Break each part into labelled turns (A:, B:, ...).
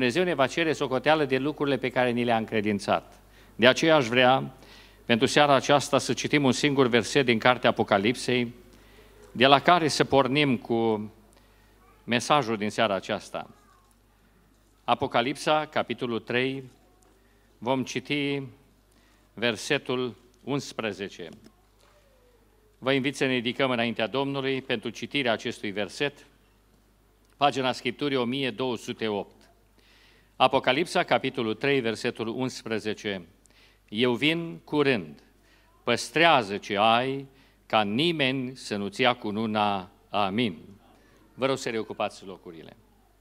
A: Dumnezeu ne va cere socoteală de lucrurile pe care ni le-a încredințat. De aceea aș vrea, pentru seara aceasta, să citim un singur verset din cartea Apocalipsei, de la care să pornim cu mesajul din seara aceasta. Apocalipsa, capitolul 3, vom citi versetul 11. Vă invit să ne ridicăm înaintea Domnului pentru citirea acestui verset, pagina Scripturii 1208. Apocalipsa, capitolul 3, versetul 11. Eu vin curând, păstrează ce ai, ca nimeni să nu-ți ia cununa. Amin. Vă rog să reocupați locurile.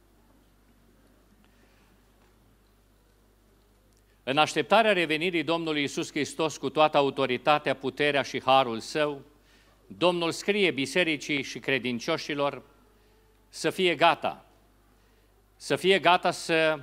A: În așteptarea revenirii Domnului Iisus Hristos cu toată autoritatea, puterea și harul Său, Domnul scrie bisericii și credincioșilor să fie gata să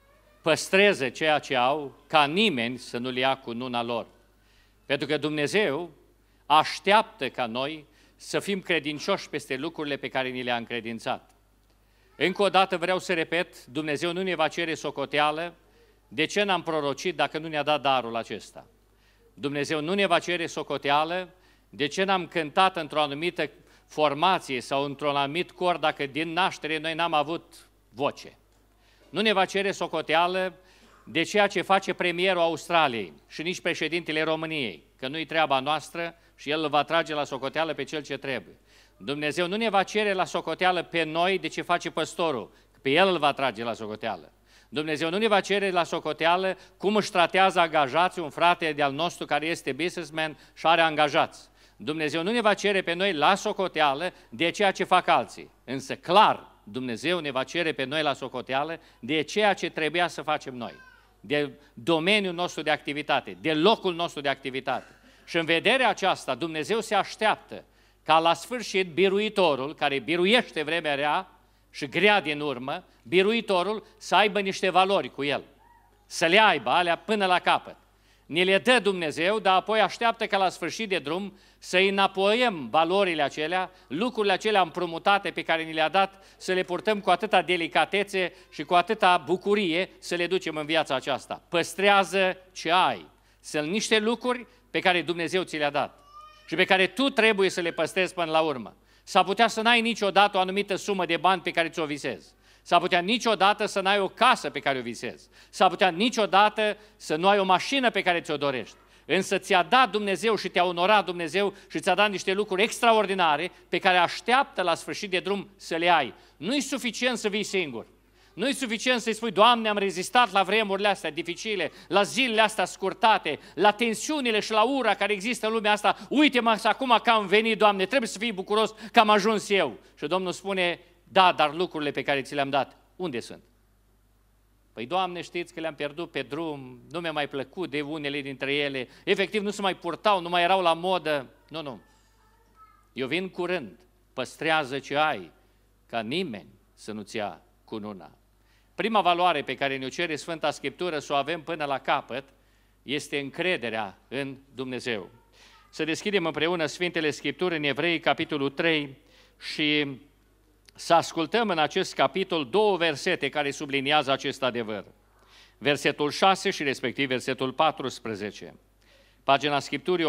A: păstreze ceea ce au, ca nimeni să nu-l ia cununa lor. Pentru că Dumnezeu așteaptă ca noi să fim credincioși peste lucrurile pe care ni le-a încredințat. Încă o dată vreau să repet, Dumnezeu nu ne va cere socoteală de ce n-am prorocit dacă nu ne-a dat darul acesta. Dumnezeu nu ne va cere socoteală de ce n-am cântat într-o anumită formație sau într-un anumit cor dacă din naștere noi n-am avut voce. Nu ne va cere socoteală de ceea ce face premierul Australiei și nici președintele României, că nu-i treaba noastră și el îl va trage la socoteală pe cel ce trebuie. Dumnezeu nu ne va cere la socoteală pe noi de ce face păstorul, că pe el îl va trage la socoteală. Dumnezeu nu ne va cere la socoteală cum își tratează angajații un frate de-al nostru care este businessman și are angajați. Dumnezeu nu ne va cere pe noi la socoteală de ceea ce fac alții. Însă clar, Dumnezeu ne va cere pe noi la socoteală de ceea ce trebuia să facem noi, de domeniul nostru de activitate, de locul nostru de activitate. Și în vederea aceasta, Dumnezeu se așteaptă ca la sfârșit biruitorul, care biruiește vremea rea și grea din urmă, biruitorul să aibă niște valori cu el, să le aibă alea până la capăt. Ne le dă Dumnezeu, dar apoi așteaptă ca la sfârșit de drum să înapoiem valorile acelea, lucrurile acelea împrumutate pe care ni le-a dat, să le purtăm cu atâta delicatețe și cu atâta bucurie să le ducem în viața aceasta. Păstrează ce ai. Sunt niște lucruri pe care Dumnezeu ți le-a dat și pe care tu trebuie să le păstrezi până la urmă. S-ar putea să n-ai niciodată o anumită sumă de bani pe care ți-o visezi. S-ar putea niciodată să n-ai o casă pe care o visezi. S-ar putea niciodată să nu ai o mașină pe care ți-o dorești. Însă ți-a dat Dumnezeu și te-a onorat Dumnezeu și ți-a dat niște lucruri extraordinare pe care așteaptă la sfârșit de drum să le ai. Nu-i suficient să vii singur. Nu-i suficient să-i spui, Doamne, am rezistat la vremurile astea dificile, la zilele astea scurtate, la tensiunile și la ura care există în lumea asta. Uite-mă acum că am venit, Doamne, trebuie să fii bucuros că am ajuns eu. Și Domnul spune, da, dar lucrurile pe care ți le-am dat, unde sunt? Păi, Doamne, știți că le-am pierdut pe drum, nu mi-a mai plăcut de unele dintre ele, efectiv nu se mai purtau, nu mai erau la modă. Nu. Eu vin curând, păstrează ce ai, ca nimeni să nu-ți ia cununa. Prima valoare pe care ne-o cere Sfânta Scriptură să o avem până la capăt este încrederea în Dumnezeu. Să deschidem împreună Sfintele Scripturi în Evrei, capitolul 3 și să ascultăm în acest capitol două versete care subliniază acest adevăr. Versetul 6 și respectiv versetul 14. Pagina Scripturii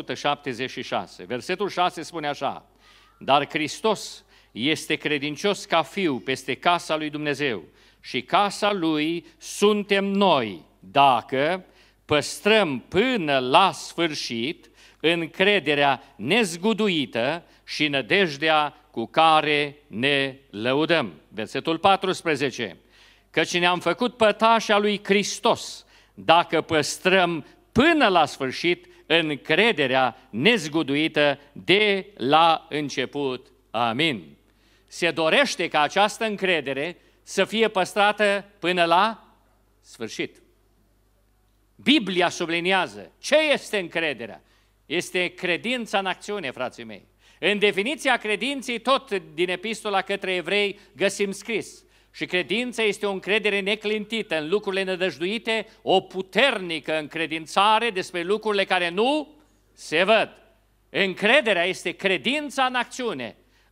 A: 1176. Versetul 6 spune așa, dar Hristos este credincios ca fiu peste casa lui Dumnezeu și casa lui suntem noi, dacă păstrăm până la sfârșit încrederea nezguduită și nădejdea cu care ne lăudăm. Versetul 14. Căci ne-am făcut pătași a lui Hristos, dacă păstrăm până la sfârșit încrederea nezguduită de la început. Amin. Se dorește ca această încredere să fie păstrată până la sfârșit. Biblia subliniază ce este încrederea. Este credința în acțiune, frații mei. În definiția credinței, tot din epistola către evrei, găsim scris. Și credința este o încredere neclintită în lucrurile nădăjduite, o puternică încredințare despre lucrurile care nu se văd. Încrederea este credința în acțiune.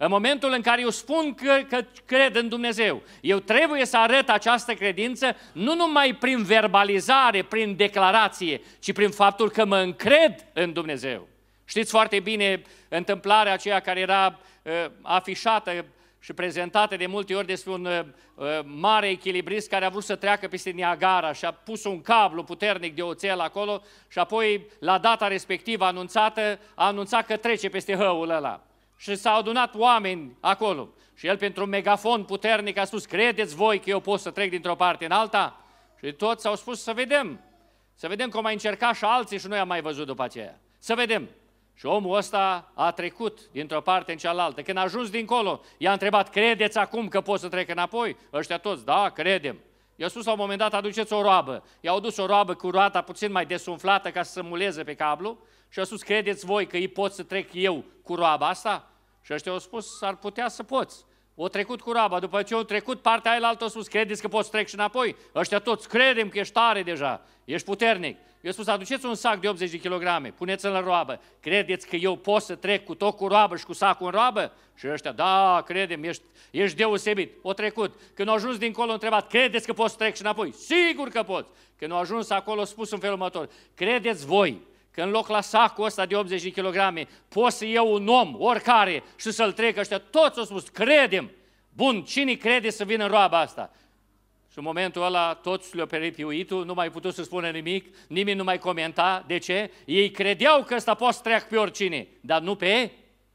A: În momentul în care eu spun că cred în Dumnezeu, eu trebuie să arăt această credință nu numai prin verbalizare, prin declarație, ci prin faptul că mă încred în Dumnezeu. Știți foarte bine întâmplarea aceea care era afișată și prezentată de multe ori despre un mare echilibrist care a vrut să treacă peste Niagara și a pus un cablu puternic de oțel acolo și apoi la data respectivă anunțată, a anunțat că trece peste hăul ăla. Și s-au adunat oameni acolo și el pentru un megafon puternic a spus: credeți voi că eu pot să trec dintr-o parte în alta? Și toți au spus: să vedem cum mai încerca și alții și noi am mai văzut după aceea. Să vedem. Și omul ăsta a trecut dintr-o parte în cealaltă. Când a ajuns dincolo, i-a întrebat: credeți acum că pot să trec înapoi? Ăștia toți: da, credem. I-a spus la un moment dat: aduceți o roabă. I-au dus o roabă cu roata puțin mai desumflată ca să se muleze pe cablu și a spus: credeți voi că îi pot să trec eu cu roaba asta? Și ăștia au spus: ar putea să poți. O trecut cu roaba, după ce au trecut partea aia altă, au spus: credeți că poți să trec și înapoi? Ăștia toți: credem că ești tare deja, ești puternic. Eu spus: aduceți un sac de 80 de kilograme, puneți-l în roabă. Credeți că eu pot să trec cu tot cu roabă și cu sacul în roabă? Și ăștia: da, credem, ești deosebit. O trecut. Când au ajuns dincolo, au întrebat: credeți că pot să trec și înapoi? Sigur că poți. Când au ajuns acolo, au spus în felul următor: credeți voi că în loc la sacul ăsta de 80 de kilograme pot să iau un om, oricare, și să-l trec? Ăștia toți au spus: credem. Bun, cine crede să vină în roaba asta? Și în momentul ăla toți le-au perit piuitul, nu mai putut să spună nimic, nimeni nu mai comenta. De ce? Ei credeau că ăsta poate să treacă pe oricine, dar nu pe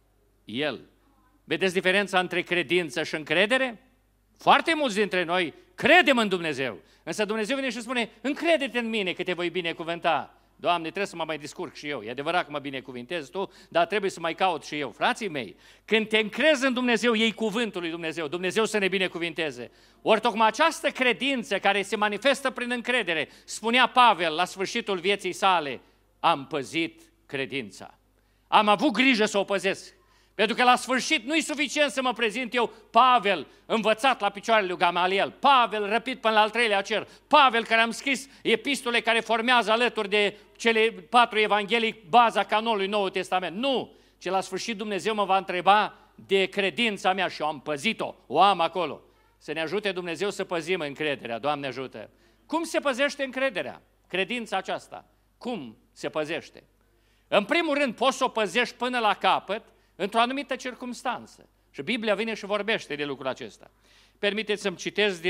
A: el. Vedeți diferența între credință și încredere? Foarte mulți dintre noi credem în Dumnezeu, însă Dumnezeu vine și spune: încrede-te în mine că te voi binecuvânta. Doamne, trebuie să mă mai descurc și eu. E adevărat că mă binecuvintezi tu, dar trebuie să mai caut și eu. Frații mei, când te încrezi în Dumnezeu, iei cuvântul lui Dumnezeu, Dumnezeu să ne binecuvinteze. Ori tocmai această credință care se manifestă prin încredere, spunea Pavel la sfârșitul vieții sale: am păzit credința. Am avut grijă să o păzesc. Pentru că la sfârșit nu-i suficient să mă prezint eu, Pavel, învățat la picioarele lui Gamaliel, Pavel răpit până la al treilea cer, Pavel care am scris epistole care formează alături de cele 4 evanghelii baza canonului Noului Testament. Nu! Ci la sfârșit Dumnezeu mă va întreba de credința mea și am păzit-o, o am acolo. Să ne ajute Dumnezeu să păzim încrederea, Doamne ajută! Cum se păzește încrederea? Credința aceasta. Cum se păzește? În primul rând, poți să o păzești până la capăt, într-o anumită circumstanță. Și Biblia vine și vorbește de lucrul acesta. Permiteți să-mi citesc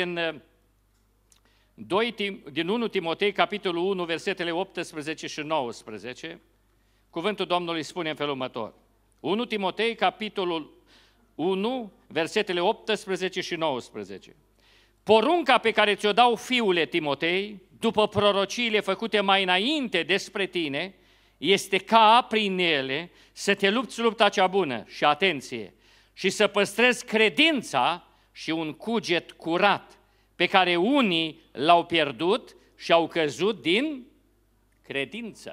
A: din 1 Timotei, capitolul 1, versetele 18 și 19. Cuvântul Domnului spune în felul următor. 1 Timotei, capitolul 1, versetele 18 și 19. Porunca pe care ți-o dau, fiule Timotei, după prorociile făcute mai înainte despre tine, este ca prin ele să te lupți lupta cea bună și atenție și să păstrezi credința și un cuget curat pe care unii l-au pierdut și au căzut din credință.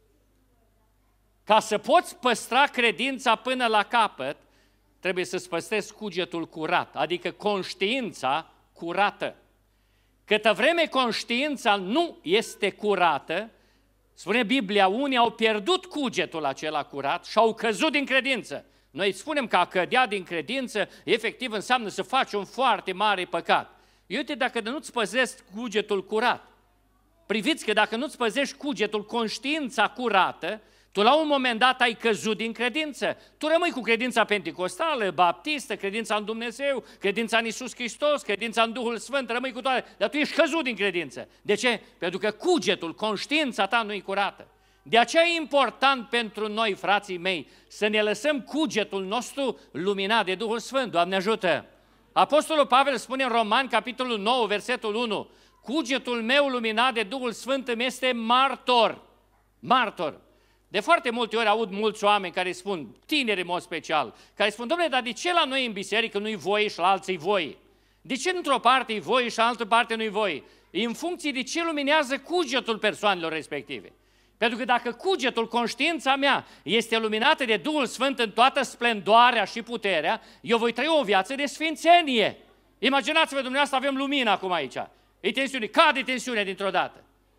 A: Ca să poți păstra credința până la capăt, trebuie să-ți păstrezi cugetul curat, adică conștiința curată. Câtă vreme conștiința nu este curată, spune Biblia, unii au pierdut cugetul acela curat și au căzut din credință. Noi spunem că a cădea din credință, efectiv înseamnă să faci un foarte mare păcat. Uite, dacă nu-ți păzești cugetul curat, priviți că dacă nu-ți păzești cugetul, conștiința curată, tu la un moment dat ai căzut din credință. Tu rămâi cu credința penticostală, baptistă, credința în Dumnezeu, credința în Iisus Hristos, credința în Duhul Sfânt, rămâi cu toate, dar tu ești căzut din credință. De ce? Pentru că cugetul, conștiința ta nu e curată. De aceea e important pentru noi, frații mei, să ne lăsăm cugetul nostru luminat de Duhul Sfânt. Doamne ajută! Apostolul Pavel spune în Romani, capitolul 9, versetul 1, cugetul meu luminat de Duhul Sfânt îmi este martor. Martor. De foarte multe ori aud mulți oameni care spun, tineri în mod special, care spun: dom'le, dar de ce la noi în biserică nu-i voie și la alții voie? De ce într-o parte e voie și în altă parte nu-i voie? E în funcție de ce luminează cugetul persoanelor respective. Pentru că dacă cugetul, conștiința mea, este luminată de Duhul Sfânt în toată splendoarea și puterea, eu voi trăi o viață de sfințenie. Imaginați-vă, dumneavoastră, avem lumină acum aici. E tensiune, cade tensiunea dintr-o dată.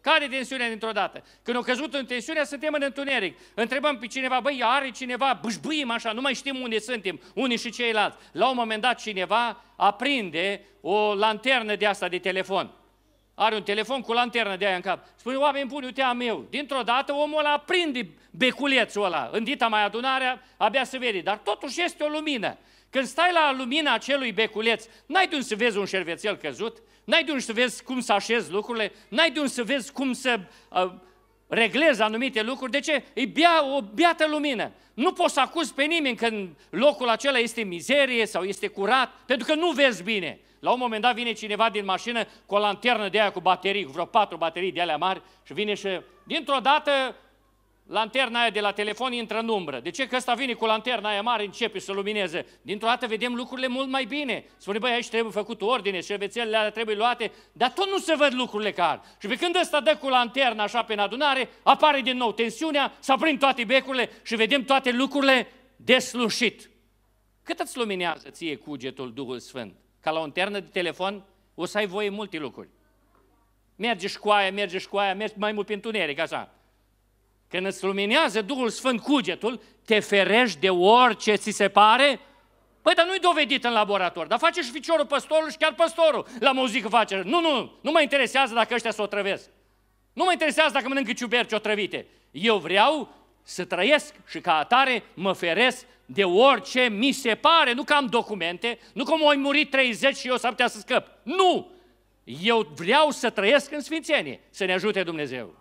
A: Care tensiunea dintr-o dată? Când au căzut în tensiunea, suntem în întuneric. Întrebăm pe cineva, băi, are cineva, bâșbâim așa, nu mai știm unde suntem, unii și ceilalți. La un moment dat cineva aprinde o lanternă de asta de telefon. Are un telefon cu lanternă de aia în cap. Spune, oameni buni, uite am eu. Dintr-o dată omul ăla aprinde beculețul ăla. În dita mai adunarea, abia se vede. Dar totuși este o lumină. Când stai la lumina acelui beculeț, n-ai de unde să vezi un șervețel căzut, n-ai de unde să vezi cum să așezi lucrurile, n-ai de unde să vezi cum să reglezi anumite lucruri. De ce? E o beată lumină. Nu poți să acuzi pe nimeni când locul acela este mizerie sau este curat, pentru că nu vezi bine. La un moment dat vine cineva din mașină cu o lanternă de aia cu baterii, cu vreo 4 baterii de alea mari și vine și dintr-o dată lanterna aia de la telefon intră în umbră. De ce? Că ăsta vine cu lanterna aia mare, începe să lumineze. Dintr-o dată vedem lucrurile mult mai bine. Spune, băi, aici trebuie făcut ordine, șervețelele alea trebuie luate, dar tot nu se văd lucrurile care. Și pe când ăsta dă cu lanterna așa pe adunare, apare din nou tensiunea, se aprind toate becurile și vedem toate lucrurile deslușit. Cât îți luminează ție cugetul Duhul Sfânt? Ca la o lanternă de telefon o să ai voie multe lucruri. Mergi și cu aia, mergi mai mult pe întuneric, așa. Când îți luminează Duhul Sfânt cugetul, te ferești de orice ți se pare. Păi, dar nu-i dovedit în laborator, dar face și ficiorul păstorul și chiar păstorul la muzică face. Nu mă interesează dacă ăștia s-o trăvesc. Nu mă interesează dacă mănâncă ciuberci otrăvite. Eu vreau să trăiesc și ca atare mă feresc de orice mi se pare, nu că am documente, nu că m-au murit 30 și eu s-ar putea să scăp. Nu! Eu vreau să trăiesc în sfințenie, să ne ajute Dumnezeu.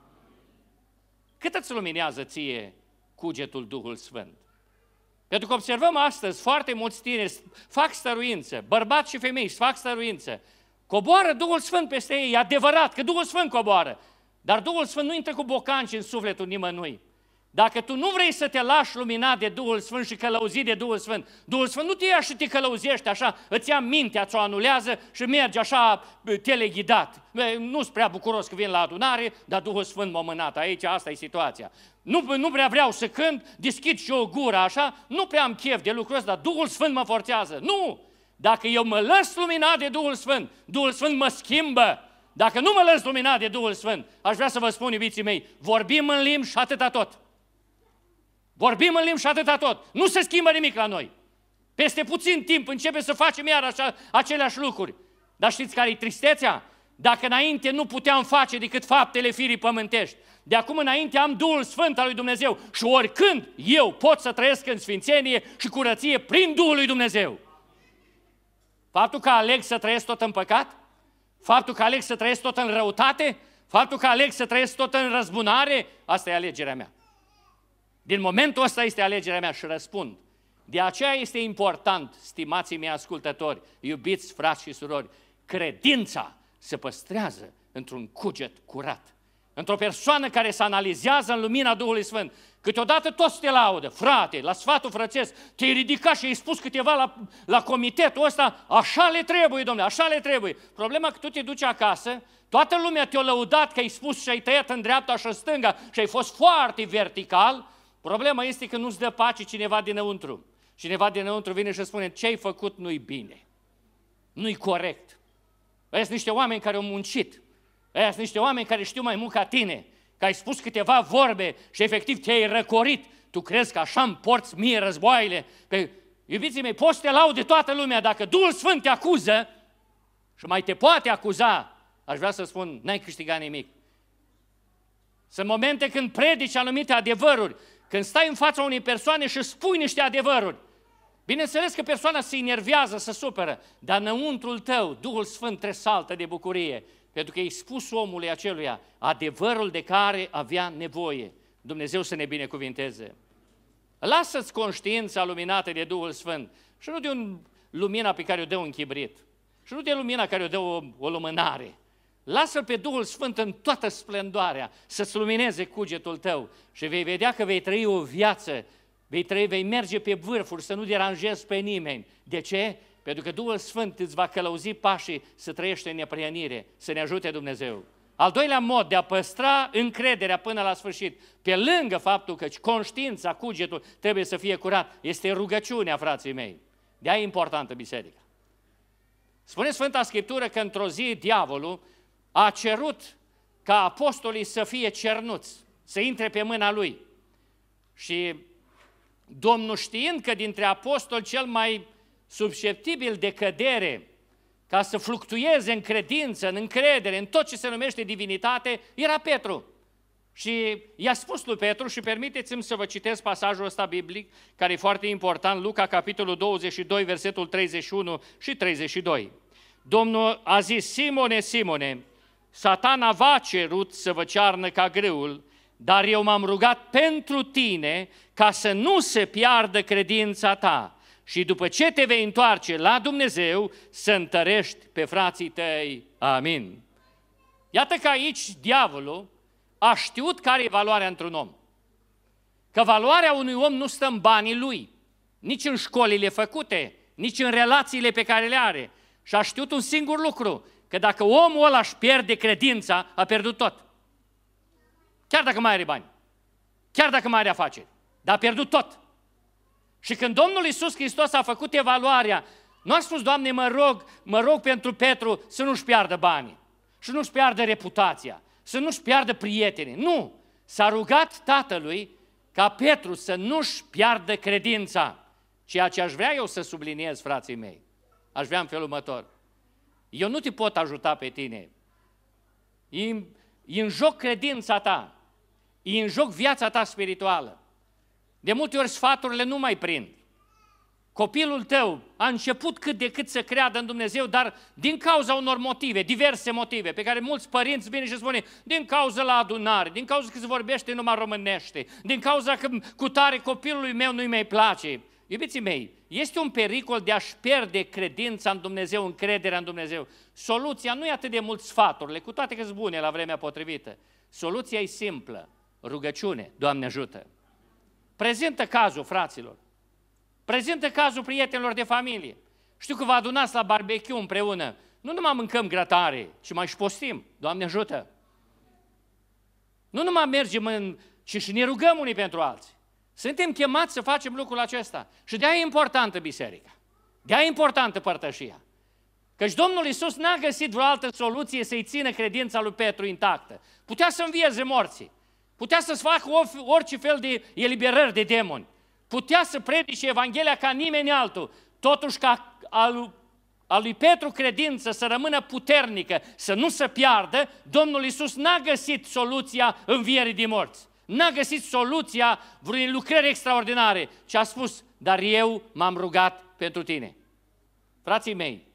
A: Cât îți luminează ție cugetul Duhul Sfânt? Pentru că observăm astăzi foarte mulți tineri fac stăruință, bărbați și femei fac stăruință. Coboară Duhul Sfânt peste ei, e adevărat că Duhul Sfânt coboară, dar Duhul Sfânt nu intră cu bocanci în sufletul nimănui. Dacă tu nu vrei să te lași luminat de Duhul Sfânt și călăuzit de Duhul Sfânt, Duhul Sfânt nu te ia și te călăuzește așa, îți ia mintea, ți-o anulează și mergi așa teleghidat. Nu-s prea bucuros că vin la adunare, dar Duhul Sfânt m-a mânat aici, asta e situația. Nu prea vreau să cânt, deschid și o gură așa, nu prea am chef de lucrul ăsta, dar Duhul Sfânt mă forțează. Nu! Dacă eu mă lăs luminat de Duhul Sfânt, Duhul Sfânt mă schimbă. Dacă nu mă lăs luminat de Duhul Sfânt, aș vrea să vă spun, iubiții mei, vorbim în limbi și atâta tot. Vorbim în limbi și atâta tot. Nu se schimbă nimic la noi. Peste puțin timp începe să facem iar așa, aceleași lucruri. Dar știți care e tristețea? Dacă înainte nu puteam face decât faptele firii pământești, de acum înainte am Duhul Sfânt al lui Dumnezeu și oricând eu pot să trăiesc în sfințenie și curăție prin Duhul lui Dumnezeu. Faptul că aleg să trăiesc tot în păcat, faptul că aleg să trăiesc tot în răutate, faptul că aleg să trăiesc tot în răzbunare, asta e alegerea mea. Din momentul ăsta este alegerea mea și răspund. De aceea este important, stimații mei ascultători, iubiți frați și surori, credința se păstrează într-un cuget curat, într-o persoană care se analizează în lumina Duhului Sfânt. Câteodată toți te laudă, frate, la sfatul frățesc, te-ai ridicat și ai spus câteva la comitetul ăsta, așa le trebuie, domnule, așa le trebuie. Problema că tu te duci acasă, toată lumea te-a lăudat că ai spus și ai tăiat în dreapta și în stânga și ai fost foarte vertical. Problema este că nu-ți dă pace cineva dinăuntru. Cineva dinăuntru vine și spune, ce ai făcut nu-i bine, nu-i corect. Ăia sunt niște oameni care au muncit, ăia sunt niște oameni care știu mai mult ca tine, că ai spus câteva vorbe și efectiv te-ai răcorit. Tu crezi că așa îmi porți mie războaiele? Că, iubiții mei, poți să te laude toată lumea, dacă Duhul Sfânt te acuză și mai te poate acuza, aș vrea să spun, n-ai câștigat nimic. Sunt momente când predici anumite adevăruri, când stai în fața unei persoane și spui niște adevăruri. Bineînțeles că persoana se enervează, se supără, dar înăuntrul tău, Duhul Sfânt tresaltă de bucurie, pentru că ai spus omului aceluia adevărul de care avea nevoie. Dumnezeu să ne binecuvinteze. Lasă-ți conștiința luminată de Duhul Sfânt și nu de lumina pe care o dă un chibrit și nu de lumina care o dă o lumânare. Lasă-L pe Duhul Sfânt în toată splendoarea să-ți lumineze cugetul tău și vei vedea că vei trăi o viață, vei merge pe vârfuri, să nu deranjezi pe nimeni. De ce? Pentru că Duhul Sfânt îți va călăuzi pașii să trăiești în neprihănire, să ne ajute Dumnezeu. Al doilea mod de a păstra încrederea până la sfârșit, pe lângă faptul că conștiința, cugetul trebuie să fie curat, este rugăciunea, frații mei. De-aia e importantă biserica. Spune Sfânta Scriptură că într-o zi diavolul a cerut ca apostolii să fie cernuți, să intre pe mâna lui. Și Domnul, știind că dintre apostoli cel mai susceptibil de cădere, ca să fluctueze în credință, în încredere, în tot ce se numește divinitate, era Petru. Și i-a spus lui Petru, și permiteți-mi să vă citesc pasajul ăsta biblic, care e foarte important, Luca, capitolul 22, versetul 31 și 32. Domnul a zis: Simone, Simone, Satana v-a cerut să vă cearnă ca grâul, dar eu m-am rugat pentru tine ca să nu se piardă credința ta și după ce te vei întoarce la Dumnezeu, să întărești pe frații tăi. Amin. Iată că aici diavolul a știut care e valoarea într-un om. Că valoarea unui om nu stă în banii lui, nici în școlile făcute, nici în relațiile pe care le are. Și a știut un singur lucru, că dacă omul ăla își pierde credința, a pierdut tot. Chiar dacă mai are bani, chiar dacă mai are afaceri, dar a pierdut tot. Și când Domnul Iisus Hristos a făcut evaluarea, nu a spus: Doamne, mă rog pentru Petru să nu-și piardă banii, să nu-și piardă reputația, să nu-și piardă prietenii. Nu! S-a rugat Tatălui ca Petru să nu-și piardă credința. Ceea ce aș vrea eu să subliniez, frații mei, aș vrea în felul următor. Eu nu te pot ajuta pe tine. E în joc credința ta, e în joc viața ta spirituală. De multe ori sfaturile nu mai prind. Copilul tău a început cât de cât să creadă în Dumnezeu, dar din cauza unor motive, diverse motive, pe care mulți părinți vin și spune: din cauza la adunare, din cauza că se vorbește numai românește, din cauza că cu tare copilului meu nu-i mai place. Iubiții mei, este un pericol de a-și pierde credința în Dumnezeu, încrederea în Dumnezeu. Soluția nu e atât de mult sfaturile, cu toate că sunt bune la vremea potrivită. Soluția e simplă: rugăciune. Doamne ajută! Prezintă cazul, fraților. Prezintă cazul prietenilor de familie. Știu că vă adunați la barbecue împreună. Nu numai mâncăm grătare, ci mai și postim. Doamne ajută! Nu numai mergem ci și ne rugăm unii pentru alții. Suntem chemați să facem lucrul acesta. Și de-aia e importantă biserica. De-aia e importantă părtășia. Căci Domnul Iisus n-a găsit vreo altă soluție să-i țină credința lui Petru intactă. Putea să învieze morții. Putea să-ți facă orice fel de eliberări de demoni. Putea să predice Evanghelia ca nimeni altul. Totuși, ca a lui Petru credință să rămână puternică, să nu se piardă, Domnul Iisus n-a găsit soluția învierii din morți. N-a găsit soluția vreunei lucrări extraordinare, ci a spus: dar eu m-am rugat pentru tine. Frații mei,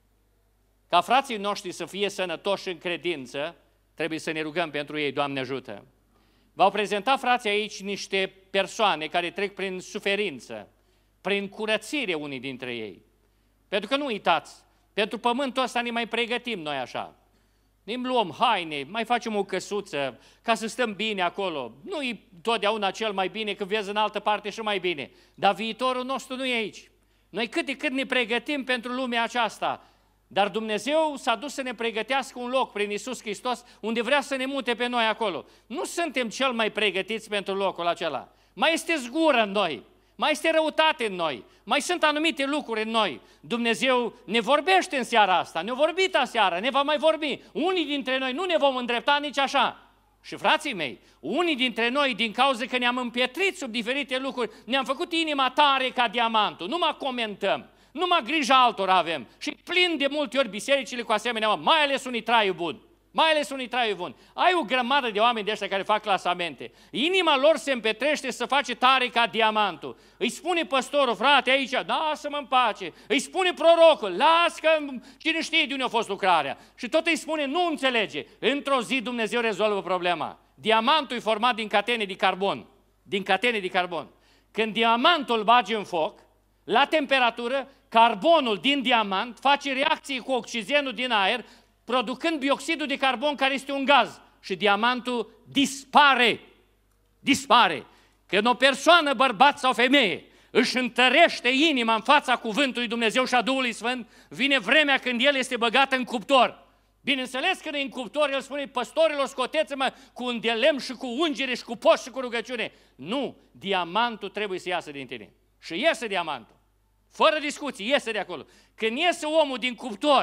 A: ca frații noștri să fie sănătoși în credință, trebuie să ne rugăm pentru ei. Doamne ajută! V-au prezentat frații aici niște persoane care trec prin suferință, prin curățire unii dintre ei. Pentru că nu uitați, pentru pământul ăsta ne mai pregătim noi așa. Ne luăm haine, mai facem o căsuță ca să stăm bine acolo. Nu e totdeauna cel mai bine, că vezi în altă parte și mai bine. Dar viitorul nostru nu e aici. Noi cât de cât ne pregătim pentru lumea aceasta. Dar Dumnezeu s-a dus să ne pregătească un loc prin Iisus Hristos unde vrea să ne mute pe noi acolo. Nu suntem cel mai pregătiți pentru locul acela. Mai este zgură în noi, mai este răutate în noi, mai sunt anumite lucruri în noi. Dumnezeu ne vorbește în seara asta, ne-a vorbit aseară, ne va mai vorbi. Unii dintre noi nu ne vom îndrepta nici așa. Și frații mei, unii dintre noi, din cauza că ne-am împietrit sub diferite lucruri, ne-am făcut inima tare ca diamantul, nu mai comentăm. Numai grijă altora avem și plin de multe ori bisericile cu asemenea, mai ales unii traiul bun. Mai ales unii traiul bun. Ai o grămadă de oameni de ăștia care fac clasamente. Inima lor se împetrește să face tare ca diamantul. Îi spune păstorul: frate, aici, lasă-mă în pace. Îi spune prorocul: las că cine știe de unde a fost lucrarea. Și tot îi spune: nu înțelege. Într-o zi Dumnezeu rezolvă problema. Diamantul e format din catene de carbon. Din catene de carbon. Când diamantul îl bagi în foc, la temperatură, carbonul din diamant face reacție cu oxigenul din aer, producând bioxidul de carbon, care este un gaz. Și diamantul dispare. Dispare. Când o persoană, bărbat sau femeie, își întărește inima în fața cuvântului Dumnezeu și a Duhului Sfânt, vine vremea când el este băgat în cuptor. Bineînțeles că în cuptor el spune: păstorilor, scoteți-mă cu un de lemn și cu ungere și cu post și cu rugăciune. Nu, diamantul trebuie să iasă din tine. Și iese diamantul. Fără discuții, iese de acolo. Când iese omul din cuptor,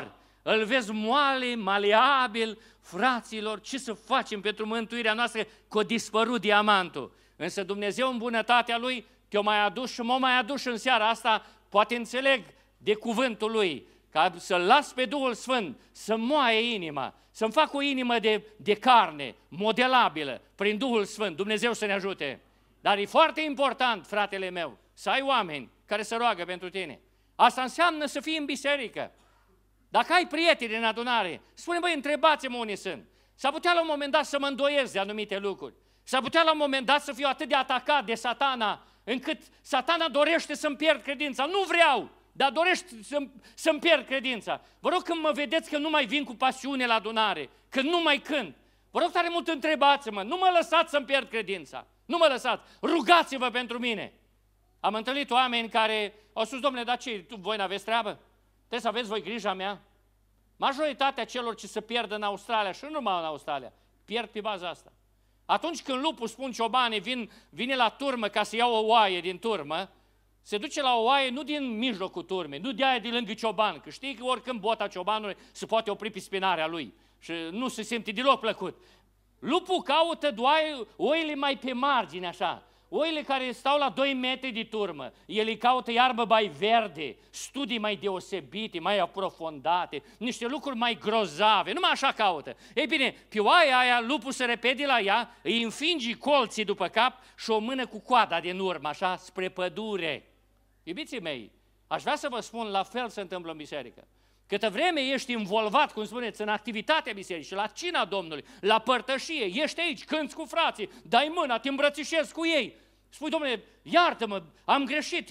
A: îl vezi moale, maleabil, fraților, ce să facem pentru mântuirea noastră, că a dispărut diamantul. Însă Dumnezeu în bunătatea Lui te-o mai adus și m-o mai adus în seara asta, poate înțeleg de cuvântul Lui, ca să-L las pe Duhul Sfânt să moaie inima, să-mi fac o inimă de carne, modelabilă, prin Duhul Sfânt. Dumnezeu să ne ajute. Dar e foarte important, fratele meu, să ai oameni care să roagă pentru tine. Asta înseamnă să fii în biserică. Dacă ai prieteni în adunare, spune, băi, întrebați-mă unde sunt. S-ar putea la un moment dat să mă îndoiesc de anumite lucruri. S-ar putea la un moment dat să fiu atât de atacat de Satana, încât Satana dorește să-mi pierd credința. Nu vreau, dar dorește să-mi pierd credința. Vă rog, când mă vedeți că nu mai vin cu pasiune la adunare, că nu mai cânt, vă rog tare mult, întrebați-mă, nu mă lăsați să-mi pierd credința. Nu mă lăsați, rugați-vă pentru mine. Am întâlnit oameni care au spus, domnule, dar ce, voi n-aveți treabă? Trebuie să aveți voi grija mea. Majoritatea celor ce se pierd în Australia, și nu numai în Australia, pierd pe baza asta. Atunci când lupul, spun ciobanii, vine la turmă ca să ia o oaie din turmă, se duce la o oaie nu din mijlocul turmei, nu de aia de lângă cioban, că știi că oricând bota ciobanului se poate opri pe spinarea lui și nu se simte deloc plăcut. Lupul caută oile mai pe margine, așa, oile care stau la 2 metri de turmă. El îi caută iarbă mai verde, studii mai deosebite, mai aprofundate, niște lucruri mai grozave, numai așa caută. Ei bine, pe oaia aia, lupul se repede la ea, îi înfinge colții după cap și o mână cu coada din urmă, așa, spre pădure. Iubiții mei, aș vrea să vă spun, la fel se întâmplă în biserică. Câtă vreme ești involvat, cum spuneți, în activitatea bisericii, la cina Domnului, la părtășie, ești aici, cânți cu frații, dai mâna, te îmbrățișezi cu ei, spui, domnule, iartă-mă, am greșit,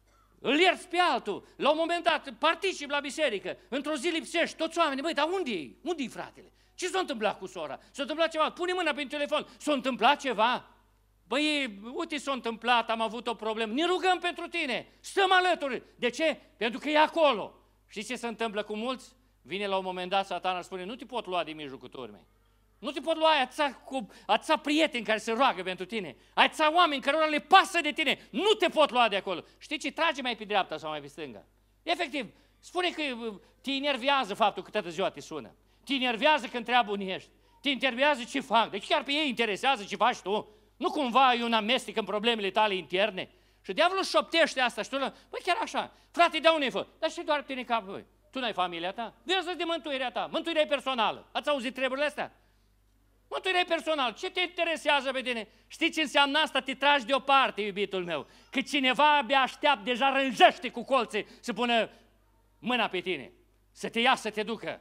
A: îl ierți pe altul, la un moment dat participi la biserică, într-o zi lipsești, toți oamenii, băi, dar unde-i? Unde-i, fratele? Ce s-a întâmplat cu sora? S-a întâmplat ceva? Pune mâna pe telefon, s-a întâmplat ceva? Băi, uite, s-a întâmplat, am avut o problemă, ne rugăm pentru tine, stăm alături. De ce? Pentru că e acolo. Știți ce se întâmplă cu mulți? Vine la un moment dat Satana și spune, nu te pot lua din mijlocul turmei. Nu te pot lua atâția prieteni care se roagă pentru tine, atâția oameni cărora le pasă de tine, nu te pot lua de acolo. Știi ce? Trage mai pe dreapta sau mai pe stânga. Efectiv, spune că te enervează faptul că toată ziua te sună. Te enervează că întreabă unde ești. Te enervează ce fac. Deci chiar pe ei interesează ce faci tu. Nu cumva e un amestec în problemele tale interne. Și diavolul șoptește asta și tu, băi, chiar așa, frate, de unde fă? Dar și doar tine capul, băi. Tu n-ai familia ta? Vezi de mântuirea ta. Mântuirea e personală. Ați auzit treburile astea? Mântuirea e personală. Ce te interesează pe tine? Știi ce înseamnă asta? Te tragi deoparte, iubitul meu. Că cineva abia așteaptă, deja rânjește cu colțe să pună mâna pe tine. Să te ia, să te ducă.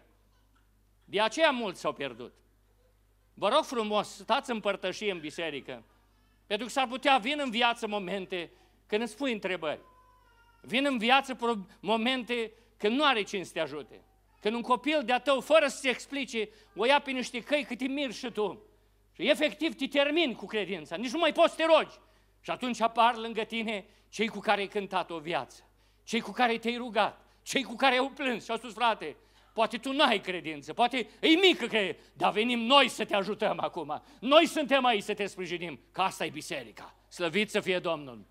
A: De aceea mulți s-au pierdut. Vă rog frumos, stați în părtășie în biserică. Pentru că s-ar putea vin în viață momente când îți pui întrebări. Vin în viață momente când nu are cine să te ajute. Când un copil de-a tău, fără să-ți explice, o ia pe niște căi cât te miri și tu. Și efectiv te termini cu credința, nici nu mai poți să te rogi. Și atunci apar lângă tine cei cu care ai cântat o viață, cei cu care te-ai rugat, cei cu care au plâns și au spus, frate, poate tu n-ai credință, poate e mică credință, dar venim noi să te ajutăm acum. Noi suntem aici să te sprijinim, că asta e biserica. Slăvit să fie Domnul.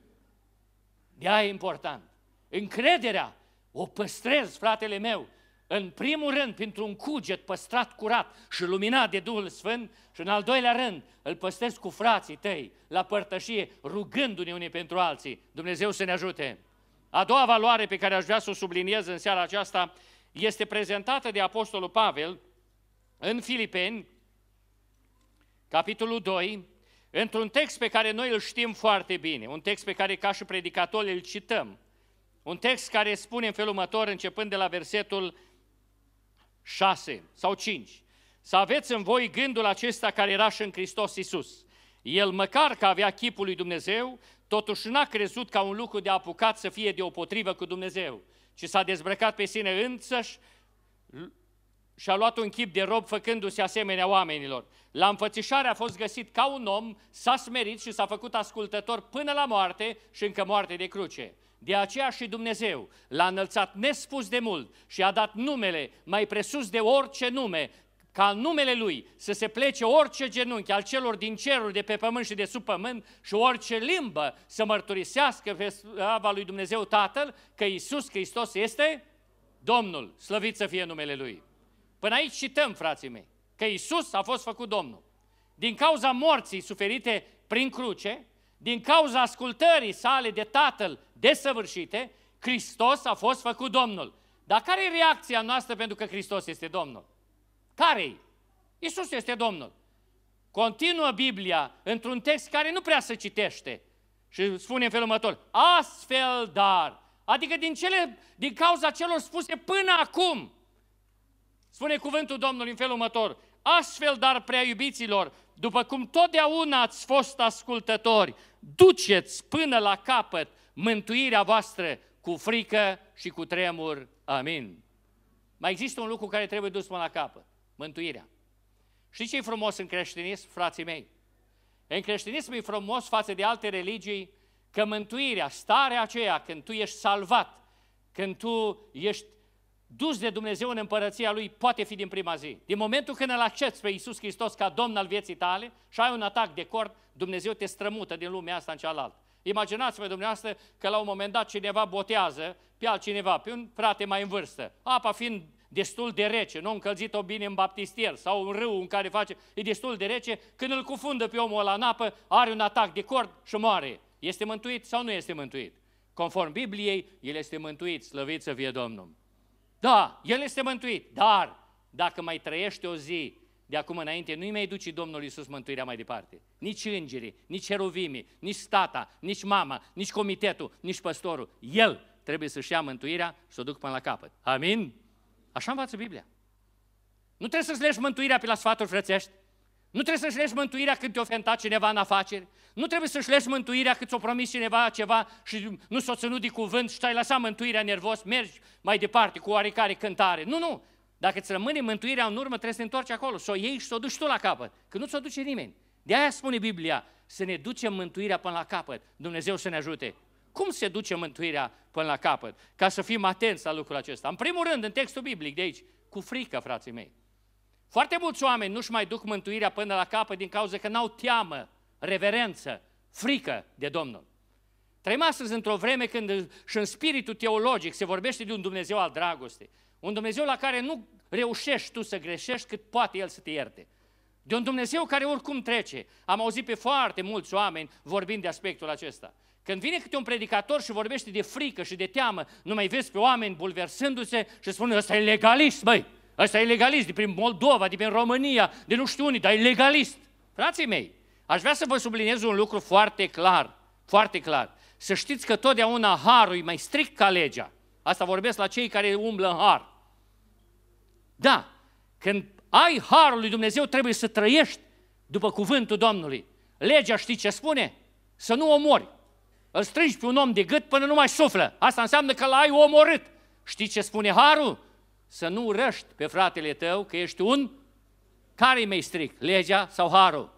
A: De-aia e important. Încrederea o păstrez, fratele meu, în primul rând, pentru un cuget păstrat curat și luminat de Duhul Sfânt și în al doilea rând, îl păstrez cu frații tăi, la părtășie, rugându-ne unii pentru alții. Dumnezeu să ne ajute. A doua valoare pe care aș vrea să o subliniez în seara aceasta este prezentată de Apostolul Pavel în Filipeni, capitolul 2, într-un text pe care noi îl știm foarte bine, un text pe care ca și predicatori îl cităm, un text care spune în felul următor, începând de la versetul 6 sau 5. Să aveți în voi gândul acesta care era și în Hristos Iisus. El, măcar că avea chipul lui Dumnezeu, totuși n-a crezut ca un lucru de apucat să fie deopotrivă cu Dumnezeu, ci s-a dezbrăcat pe sine însăși și a luat un chip de rob făcându-se asemenea oamenilor. La înfățișare a fost găsit ca un om, s-a smerit și s-a făcut ascultător până la moarte și încă moarte de cruce. De aceea și Dumnezeu l-a înălțat nespus de mult și a dat numele mai presus de orice nume, ca în numele Lui să se plece orice genunchi al celor din ceruri, de pe pământ și de sub pământ și orice limbă să mărturisească pe slava lui Dumnezeu Tatăl că Iisus Hristos este Domnul, slăvit să fie numele Lui. Până aici cităm, frații mei, că Iisus a fost făcut Domnul. Din cauza morții suferite prin cruce, din cauza ascultării sale de Tatăl desăvârșite, Hristos a fost făcut Domnul. Dar care e reacția noastră pentru că Hristos este Domnul? Care-i? Iisus este Domnul. Continuă Biblia într-un text care nu prea se citește și spune în felul următor: astfel dar, adică din cauza celor spuse până acum, spune cuvântul Domnului în felul următor: astfel dar, prea iubiților, după cum totdeauna ați fost ascultători, duceți până la capăt mântuirea voastră cu frică și cu tremur. Amin. Mai există un lucru care trebuie dus până la capăt: mântuirea. Știți ce e frumos în creștinism, frații mei? În creștinism e frumos față de alte religii că mântuirea, starea aceea când tu ești salvat, când tu ești dus de Dumnezeu în împărăția Lui, poate fi din prima zi. Din momentul când îl accepți pe Iisus Hristos ca Domn al vieții tale și ai un atac de cord, Dumnezeu te strămută din lumea asta în cealaltă. Imaginați-vă dumneavoastră că la un moment dat cineva botează pe altcineva, pe un frate mai în vârstă, apa fiind destul de rece, nu încălzit-o bine în baptistier sau un râu în care face, e destul de rece, când îl cufundă pe omul ăla în apă, are un atac de cord și moare. Este mântuit sau nu este mântuit? Conform Bibliei, el este mântuit, slăvit să fie Domnul. Da, el este mântuit, dar dacă mai trăiește o zi de acum înainte, nu-i mai duce Domnul Iisus mântuirea mai departe. Nici îngerii, nici heruvimii, nici tata, nici mama, nici comitetul, nici păstorul. El trebuie să-și ia mântuirea și să o ducă până la capăt. Amin? Așa învață Biblia. Nu trebuie să-ți legi mântuirea pe la sfaturi frățești. Nu trebuie să-și legi mântuirea când te-a ofentat cineva în afaceri. Nu trebuie să-și legi mântuirea când ți-o promis cineva ceva și nu s-o ținut de cuvânt și ți-ai lăsat mântuirea nervos, mergi mai departe cu oarecare cântare. Nu, nu. Dacă îți rămâne mântuirea în urmă, trebuie să te întorci acolo, să o iei și să o duci tu la capăt, că nu ți-o duce nimeni. De aia spune Biblia, să ne ducem mântuirea până la capăt. Dumnezeu să ne ajute. Cum se duce mântuirea până la capăt? Ca să fim atenți la lucrul acesta. În primul rând, în textul biblic de aici, cu frică, frații mei. Foarte mulți oameni nu-și mai duc mântuirea până la capăt din cauza că n-au teamă, reverență, frică de Domnul. Trăim astăzi într-o vreme când și în spiritul teologic se vorbește de un Dumnezeu al dragostei. Un Dumnezeu la care nu reușești tu să greșești cât poate El să te ierte. De un Dumnezeu care oricum trece. Am auzit pe foarte mulți oameni vorbind de aspectul acesta. Când vine câte un predicator și vorbește de frică și de teamă, nu mai vezi pe oameni bulversându-se și spune: ăsta e legalist, băi! Ăsta e legalist, de prin Moldova, de prin România, de nu știu unii, dar e legalist. Frații mei, aș vrea să vă subliniez un lucru foarte clar, foarte clar. Să știți că totdeauna harul e mai strict ca legea. Asta vorbesc la cei care umblă în har. Da, când ai harul lui Dumnezeu, trebuie să trăiești după cuvântul Domnului. Legea știi ce spune? Să nu omori. Îl strângi pe un om de gât până nu mai suflă. Asta înseamnă că l-ai omorât. Știi ce spune harul? Să nu urăști pe fratele tău, că ești un... Care-i mai strict? Legea sau harul?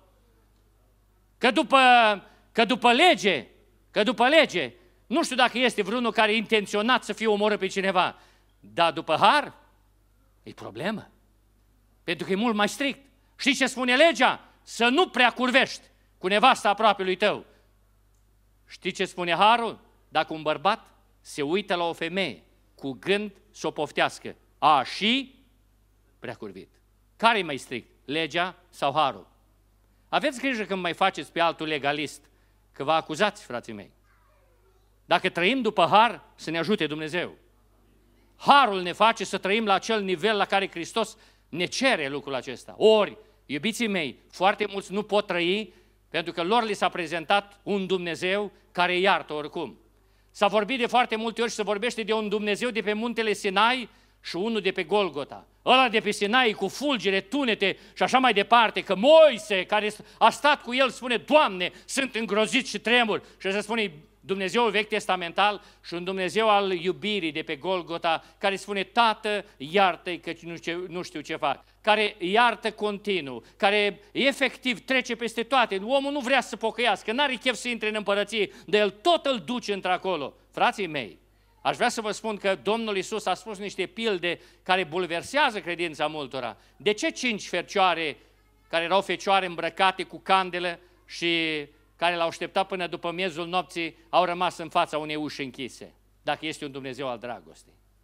A: Că după lege, nu știu dacă este vreunul care e intenționat să fie omorât pe cineva, dar după har, e problemă. Pentru că e mult mai strict. Știi ce spune legea? Să nu prea curvești cu nevasta aproapelui tău. Știi ce spune harul? Dacă un bărbat se uită la o femeie cu gând să o poftească, a și prea curvit. Care e mai strict? Legea sau harul? Aveți grijă când mai faceți pe altul legalist, că vă acuzați, frații mei. Dacă trăim după har, să ne ajute Dumnezeu. Harul ne face să trăim la acel nivel la care Hristos ne cere lucrul acesta. Ori, iubiții mei, foarte mulți nu pot trăi pentru că lor li s-a prezentat un Dumnezeu care iartă oricum. S-a vorbit de foarte multe ori și se vorbește de un Dumnezeu de pe muntele Sinai și unul de pe Golgota. Ăla de pe Sinai cu fulgere, tunete și așa mai departe, că Moise, care a stat cu el, spune: Doamne, sunt îngrozit și tremur. Și se spune Dumnezeul vechi testamental și un Dumnezeu al iubirii de pe Golgota, care spune: Tată, iartă-i că nu știu ce fac. Care iartă continuu, care efectiv trece peste toate. Omul nu vrea să pocăiască, n-are chef să intre în împărăție, dar el tot îl duce într-acolo. Frații mei, aș vrea să vă spun că Domnul Iisus a spus niște pilde care bulversează credința multora. De ce 5 fecioare, care erau fecioare îmbrăcate cu candelă și care l-au așteptat până după miezul nopții, au rămas în fața unei uși închise, dacă este un Dumnezeu al dragostei?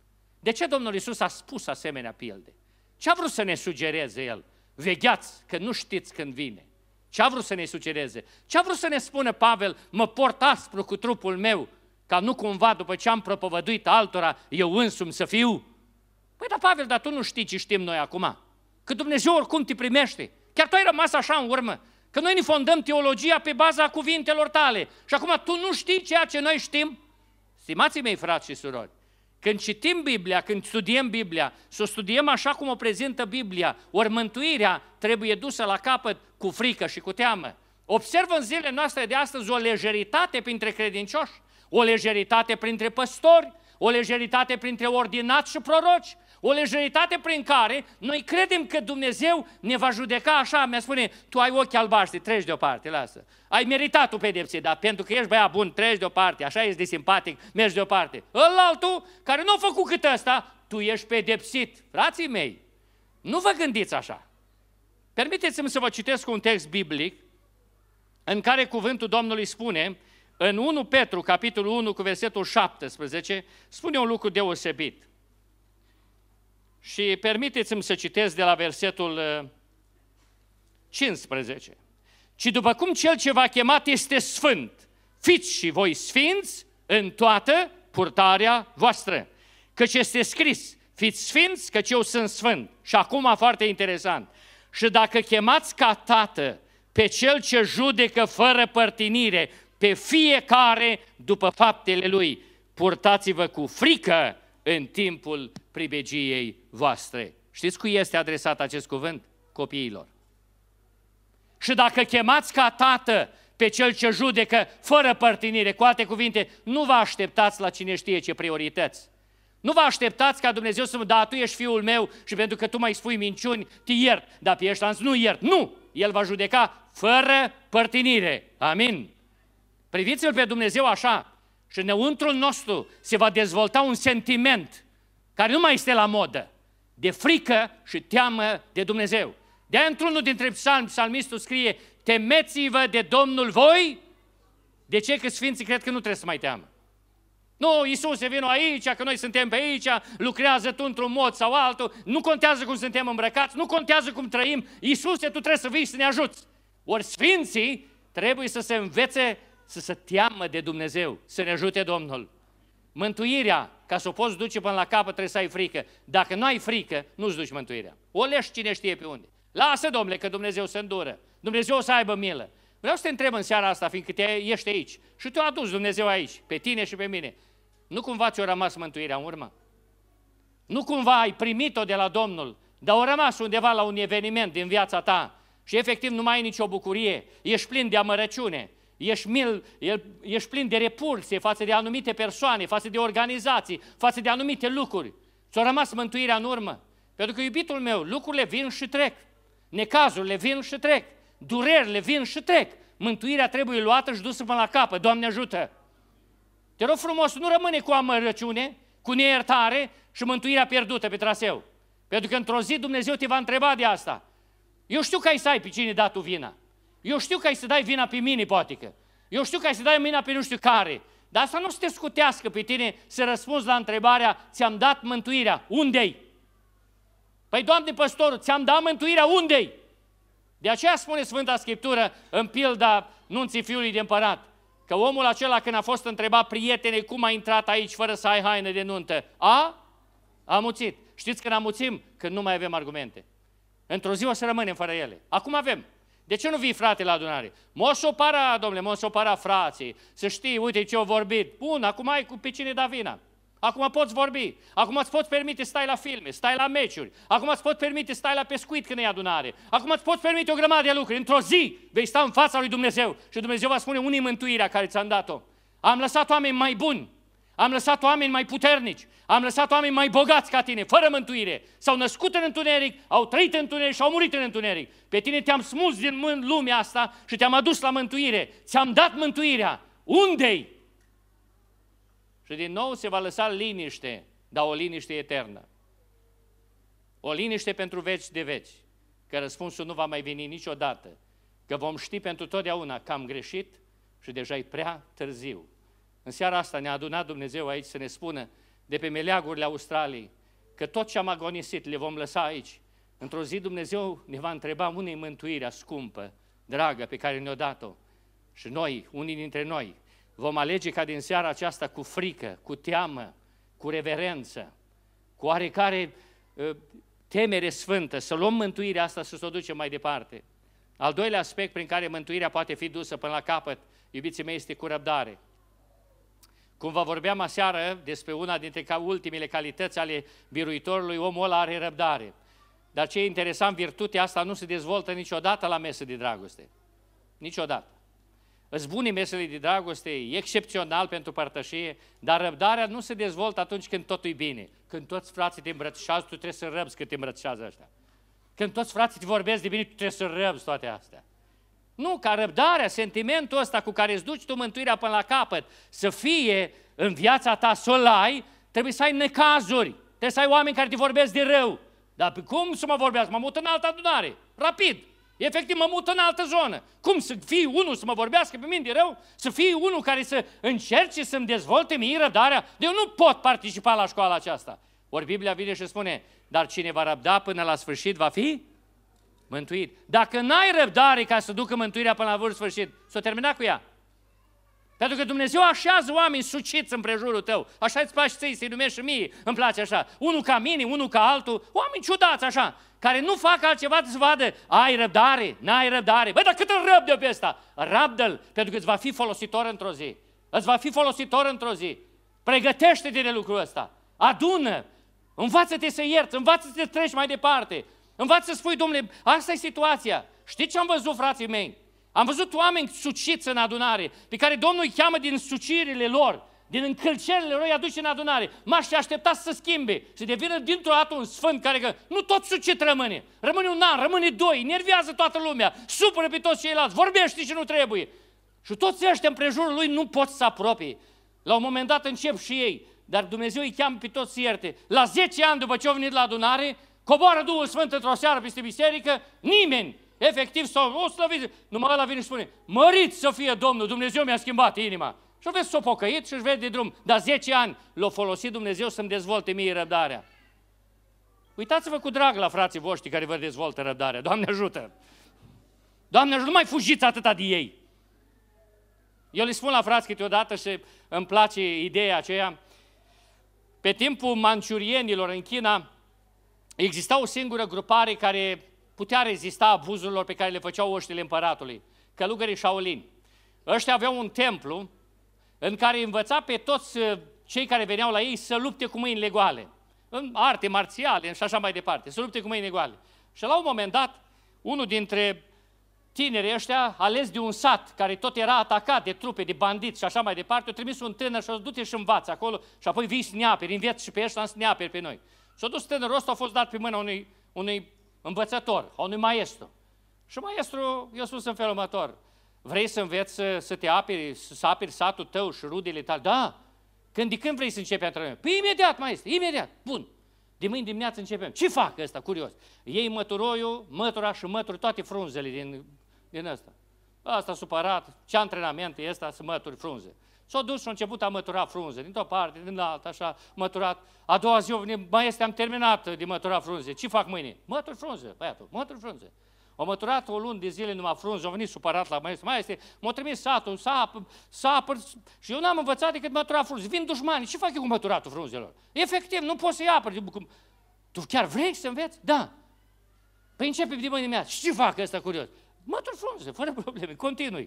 A: De ce Domnul Iisus a spus asemenea pilde? Ce a vrut să ne sugereze El? Vegheați că nu știți când vine. Ce a vrut să ne sugereze? Ce a vrut să ne spună Pavel? Mă port aspru cu trupul meu, ca nu cumva după ce am propovăduit altora, eu însumi să fiu? Păi da, Pavel, dar tu nu știi ce știm noi acum. Că Dumnezeu oricum te primește. Chiar tu ai rămas așa în urmă. Că noi ne fondăm teologia pe baza cuvintelor tale. Și acum tu nu știi ceea ce noi știm? Stimații mei, frați și surori, când citim Biblia, când studiem Biblia, să o studiem așa cum o prezintă Biblia, ori mântuirea trebuie dusă la capăt cu frică și cu teamă. Observă în zilele noastre de astăzi o lejeritate printre credincioși, o lejeritate printre păstori, o lejeritate printre ordinați și proroci, o lejeritate prin care noi credem că Dumnezeu ne va judeca așa, mi-a spune, tu ai ochi albaștri, treci deoparte, lasă. Ai meritat tu pedepse, dar pentru că ești băiat bun, treci deoparte, așa ești de simpatic, mergi deoparte. Ălaltul, care nu a făcut cât ăsta, tu ești pedepsit. Frații mei, nu vă gândiți așa. Permiteți-mi să vă citesc un text biblic în care cuvântul Domnului spune, în 1 Petru, capitolul 1, cu versetul 17, spune un lucru deosebit. Și permiteți-mi să citesc de la versetul 15. Ci după cum cel ce v-a chemat este sfânt, fiți și voi sfinți în toată purtarea voastră. Căci este scris, fiți sfinți, căci eu sunt sfânt. Și acum foarte interesant. Și dacă chemați ca tată pe cel ce judecă fără părtinire, pe fiecare după faptele lui, purtați-vă cu frică în timpul pribegiei voastre. Știți cui este adresat acest cuvânt? Copiilor. Și dacă chemați ca tată pe cel ce judecă fără părtinire, cu alte cuvinte, nu vă așteptați la cine știe ce priorități. Nu vă așteptați ca Dumnezeu să vă da, tu ești fiul meu și pentru că tu mai spui minciuni, te iert, dar pe ăștia nu iert. Nu! El va judeca fără părtinire. Amin. Priviți-l pe Dumnezeu așa și înăuntrul nostru se va dezvolta un sentiment care nu mai este la modă, de frică și teamă de Dumnezeu. De-aia într-unul dintre psalmi, psalmistul scrie, temeți-vă de Domnul voi. De ce? Că sfinții cred că nu trebuie să mai teamă. Nu, Iisuse, vino aici, că noi suntem pe aici, lucrează tu într-un mod sau altul, nu contează cum suntem îmbrăcați, nu contează cum trăim, Iisuse, tu trebuie să vii să ne ajuți. Ori sfinții trebuie să se învețe să se teamă de Dumnezeu, să ne ajute Domnul. Mântuirea, ca să o poți duce până la capăt, trebuie să ai frică. Dacă nu ai frică, nu-ți duci mântuirea. O leși cine știe pe unde. Lasă, Domnule, că Dumnezeu se îndură. Dumnezeu o să aibă milă. Vreau să te întreb în seara asta, fiindcă ești aici și tu adus Dumnezeu aici, pe tine și pe mine. Nu cumva ți-a rămas mântuirea în urmă? Nu cumva ai primit-o de la Domnul, dar a rămas undeva la un eveniment din viața ta și efectiv nu mai ai nicio bucurie, ești plin de amărăciune, ești plin de repulsie față de anumite persoane, față de organizații, față de anumite lucruri. Ți-a rămas mântuirea în urmă. Pentru că, iubitul meu, lucrurile vin și trec, necazurile vin și trec, durerile vin și trec. Mântuirea trebuie luată și dusă până la capăt. Doamne ajută! Te rog frumos, nu rămâne cu amărăciune, cu neiertare și mântuirea pierdută pe traseu. Pentru că într-o zi Dumnezeu te va întreba de asta. Eu știu că ai să ai pe cine da tu vina. Eu știu că ai să dai vina pe mine, poate că. Eu știu că ai să dai vina pe nu știu care. Dar asta nu să te scutească pe tine să răspunzi la întrebarea, ți-am dat mântuirea, unde-i? Păi, Doamne păstorul, ți-am dat mântuirea, unde-i? De aceea spune Sfânta Scriptură în pilda nunții fiului de împărat, că omul acela când a fost întrebat, prietene, cum a intrat aici fără să ai haine de nuntă? A amuțit. Știți când amuțim? Când nu mai avem argumente. Într-o zi o să rămânem fără ele. Acum avem. De ce nu vii, frate, la adunare? M-o supăra, domnule, m-o supăra frații, să știi, uite ce au vorbit. Bun, acum ai pe cine da vina. Acum poți vorbi, acum îți poți permite să stai la filme, stai la meciuri, acum îți poți permite să stai la pescuit când e adunare, acum îți poți permite o grămadă de lucruri. Într-o zi vei sta în fața lui Dumnezeu și Dumnezeu va spune, unii mântuirea care ți-am dat-o. Am lăsat oameni mai buni, am lăsat oameni mai puternici, am lăsat oameni mai bogați ca tine, fără mântuire. S-au născut în întuneric, au trăit în întuneric și au murit în întuneric. Pe tine te-am smuls din lumea asta și te-am adus la mântuire. Ți-am dat mântuirea. Unde-i? Și din nou se va lăsa liniște, dar o liniște eternă. O liniște pentru veci de veci, că răspunsul nu va mai veni niciodată, că vom ști pentru totdeauna că am greșit și deja e prea târziu. În seara asta ne-a adunat Dumnezeu aici să ne spună de pe meleagurile Australiei, că tot ce am agonisit le vom lăsa aici. Într-o zi Dumnezeu ne va întreba unde-i mântuirea scumpă, dragă, pe care ne-a dat-o. Și noi, unii dintre noi, vom alege ca din seara aceasta cu frică, cu teamă, cu reverență, cu oarecare temere sfântă, să luăm mântuirea asta și să o ducem mai departe. Al doilea aspect prin care mântuirea poate fi dusă până la capăt, iubiții mei, este cu răbdare. Cum vă vorbeam aseară despre una dintre ultimele calități ale biruitorului, omul ăla are răbdare. Dar ce e interesant, virtutea asta nu se dezvoltă niciodată la mesă de dragoste. Niciodată. Îți bune mesele de dragoste, e excepțional pentru părtășie, dar răbdarea nu se dezvoltă atunci când totul e bine. Când toți frații te îmbrățișează, tu trebuie să răbzi că te îmbrățișează ăștia. Când toți frații te vorbesc de bine, tu trebuie să răbzi toate astea. Nu, ca răbdarea, sentimentul ăsta cu care îți duci tu mântuirea până la capăt, să fie în viața ta, să o ai, trebuie să ai necazuri, trebuie să ai oameni care te vorbesc de rău. Dar cum să mă vorbească? Mă mut în altă adunare, rapid. Efectiv, mă mut în altă zonă. Cum să fie unul să mă vorbească pe mine de rău? Să fie unul care să încerce să-mi dezvolte mie răbdarea? Eu nu pot participa la școala aceasta. Ori Biblia vine și spune, dar cine va răbda până la sfârșit va fi mântuit. Dacă n-ai răbdare ca să ducă mântuirea până la vârf sfârșit, s-o termina cu ea. Pentru că Dumnezeu așează oameni suciți împrejurul tău. Așa îți place ție, să-i numești și mie, îmi place așa. Unul ca mine, unul ca altul, oameni ciudați așa, care nu fac altceva să vadă, ai răbdare, n-ai răbdare. Băi, dar cât îl răbde eu pe ăsta? Rabdă-l, pentru că îți va fi folositor într-o zi. Îți va fi folositor într-o zi. Pregătește-te de lucrul ăsta. Adună, învață-te să ierți, învață-te să treci mai departe. Învață să spui, Domnule, asta e situația. Știți ce am văzut, frații mei? Am văzut oameni suciți în adunare, pe care Domnul îi cheamă din sucirile lor, din încălcerile lor, îi aduce în adunare. M-aș aștepta să se schimbe, să devină dintr-o dată un sfânt care că nu tot sucit rămâne. Rămâne un an, rămâne doi, nervează toată lumea, supără pe toți ceilalți, vorbește ce nu trebuie. Și toți ăștia împrejurul lui nu pot să se apropie. La un moment dat încep și ei, dar Dumnezeu îi cheamă pe toți să ierte. La 10 ani după ce au venit la adunare, coboară Duhul Sfânt într-o seară peste biserică, nimeni, efectiv, o slăviți, numai ăla vine și spune, mărit să fie Domnul, Dumnezeu mi-a schimbat inima. Și-o vezi s-o pocăit și își vede de drum. Dar 10 ani l-a folosit Dumnezeu să-mi dezvolte mie răbdarea. Uitați-vă cu drag la frații voștri care vă dezvoltă răbdarea. Doamne ajută! Doamne ajută, nu mai fugiți atâta de ei. Eu le spun la frați câteodată și îmi place ideea aceea. Pe timpul manciurienilor în China, exista o singură grupare care putea rezista abuzurilor pe care le făceau oștile împăratului, călugării Shaolin. Ăștia aveau un templu în care învăța pe toți cei care veneau la ei să lupte cu mâinile goale, în arte marțiale și așa mai departe, să lupte cu mâinile goale. Și la un moment dat, unul dintre tinerii ăștia, ales de un sat care tot era atacat de trupe, de bandiți și așa mai departe, a trimis un tânăr și a zis, du-te și învață acolo și apoi vii să ne aperi, înveți și pe ăștia să ne aperi pe noi. Și a dus tânărul ăsta, a fost dat pe mâna unui învățător, a unui maestru. Și maestru i-a spus în felul următor, vrei să înveți să te aperi, să aperi satul tău și rudele tale? Da. De când vrei să începi antrenamentul? Păi imediat, maestru, imediat. Bun. De mâine dimineață începem. Ce fac ăsta, curios? Iei măturoiul, mătura și mături toate frunzele din ăsta. Asta supărat, ce antrenament e ăsta să mături frunze? S-a dus și a început a mătura frunze, dintr-o parte, din alta, așa, măturat. A doua zi, maestre, am terminat de mătura frunze. Ce fac mâine? Mături frunze, băiatul, mături frunze. Au măturat o lună de zile numai frunze, au venit supărat la maestru. Maestre, m-a trimis satul, sapă, și eu n-am învățat decât mătura frunze. Vin dușmanii, ce fac eu cu măturatul frunzelor? Efectiv, nu poți să-i apări. Tu chiar vrei să înveți? Da. Păi începe de mâine mea. Și ce fac ăsta curios? Mături frunze, fără probleme, continui.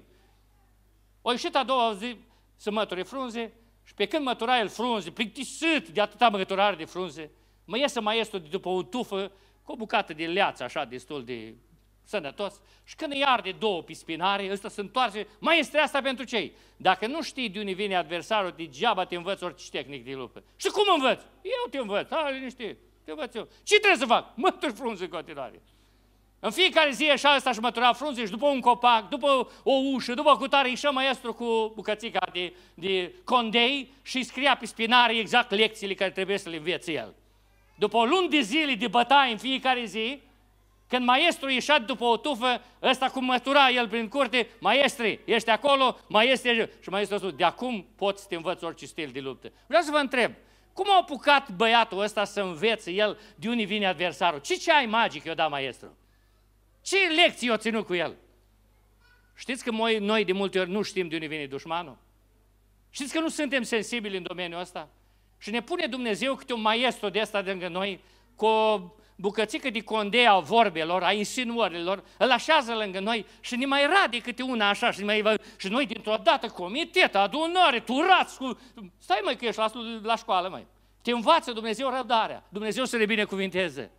A: O ieșit a doua zi să măture frunze și pe când mătura el frunze, plictisit de atâta măturare de frunze, mă iese maestru de după o tufă cu o bucată de leață așa destul de sănătos și când îi arde două pe spinare, ăsta se întoarce, maestre, asta pentru cei. Dacă nu știi de unde vine adversarul, degeaba te învăț orice tehnic de luptă. Și cum învăț? Eu te învăț, liniște, te învăț eu. Ce trebuie să fac? Mături frunze în continuare. În fiecare zi așa ăsta și mătura frunze și după un copac, după o ușă, după cutare, ieșea maestru cu bucățica de condei și scria pe spinare exact lecțiile care trebuie să le învețe el. După o lună de zile de bătaie în fiecare zi, când maestru ieșea după o tufă, ăsta cum mătura el prin curte, maestre, ești acolo, maestre, și maestru a spus, de acum poți să te învăț orice stil de luptă. Vreau să vă întreb, Cum a apucat băiatul ăsta să învețe el de unde vine adversarul? Ce ai magic i-a dat maestru? Ce lecții i-a ținut cu el? Știți că noi de multe ori nu știm de unde vine dușmanul? Știți că nu suntem sensibili în domeniul ăsta? Și ne pune Dumnezeu câte un maestru de ăsta lângă noi, cu o bucățică de condea a vorbelor, a insinuărilor, îl așează lângă noi și ne mai rade câte una așa și noi dintr-o dată comitet, adunare, turați cu... Stai măi că ești la școală, măi. Te învață Dumnezeu răbdarea. Dumnezeu să le binecuvinteze.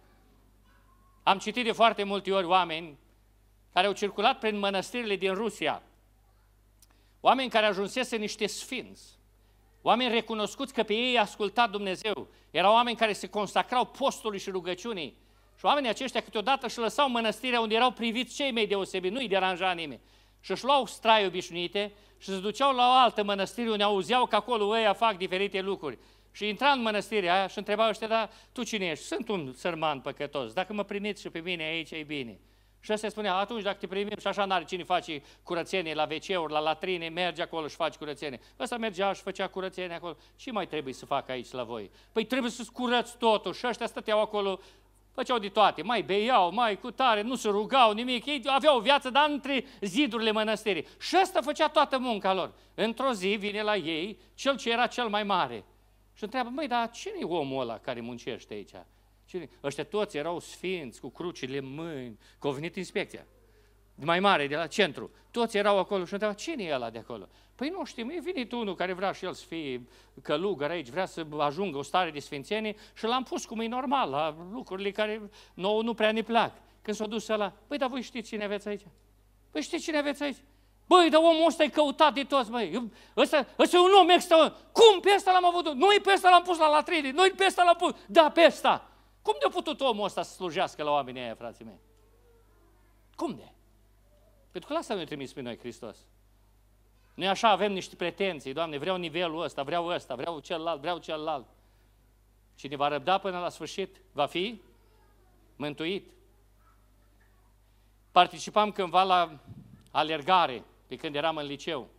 A: Am citit de foarte multe ori oameni care au circulat prin mănăstirile din Rusia, oameni care ajunsese niște sfinți, oameni recunoscuți că pe ei asculta Dumnezeu, erau oameni care se consacrau postului și rugăciunii și oamenii aceștia câteodată își lăsau mănăstirea unde erau priviți cei mai deosebiți, nu-i deranja nimeni, și își luau strai obișnuite și se duceau la o altă mănăstire unde auzeau că acolo ăia fac diferite lucruri. Și intra în mănăstirea aia și întrebau ăștia, dar tu cine ești? Sunt un sărman păcătos, dacă mă primiți și pe mine aici, e bine. Și ăsta spunea, atunci dacă te primim și așa n-are cine face curățenie la WC-uri, la latrine, merge acolo și faci curățenie. Ăsta mergea și făcea curățenie acolo. Ce mai trebuie să facă aici la voi? Păi trebuie să-ți curăți totul și ăștia stăteau acolo, făceau de toate, mai beiau, mai cu tare, nu se rugau nimic, ei aveau o viață, dar între zidurile mănăstirii. Și ăsta făcea toată munca lor. Într-o zi vine la ei cel ce era cel mai mare și întreabă, măi, dar cine e omul ăla care muncește aici? Ăștia toți erau sfinți, cu crucile în mâini, că au venit inspecția, mai mare, de la centru. Toți erau acolo și întreabă, cine e ăla de acolo? Păi nu știm, e venit unul care vrea și el să fie călugăr aici, vrea să ajungă o stare de sfințenie și l-am pus cum e normal, la lucrurile care nouă nu prea ne plac. Când s-a dus ăla, păi, dar voi știți cine aveți aici? Păi știți cine aveți aici? Băi, dar omul ăsta e căutat de toți, băi, ăsta e un om extra. Cum pe ăsta l-am avut? Noi pe ăsta l-am pus la latrine, noi pe ăsta l-am pus, da, pe ăsta. Cum de-a putut omul ăsta să slujească la oamenii aia, frații mei? Cum de? Pentru că la asta ne-a trimis pe noi Hristos. Noi așa avem niște pretenții, Doamne, vreau nivelul ăsta, vreau celălalt. Cine va răbda până la sfârșit, va fi mântuit. Participam cândva la alergare, de când eram în liceu.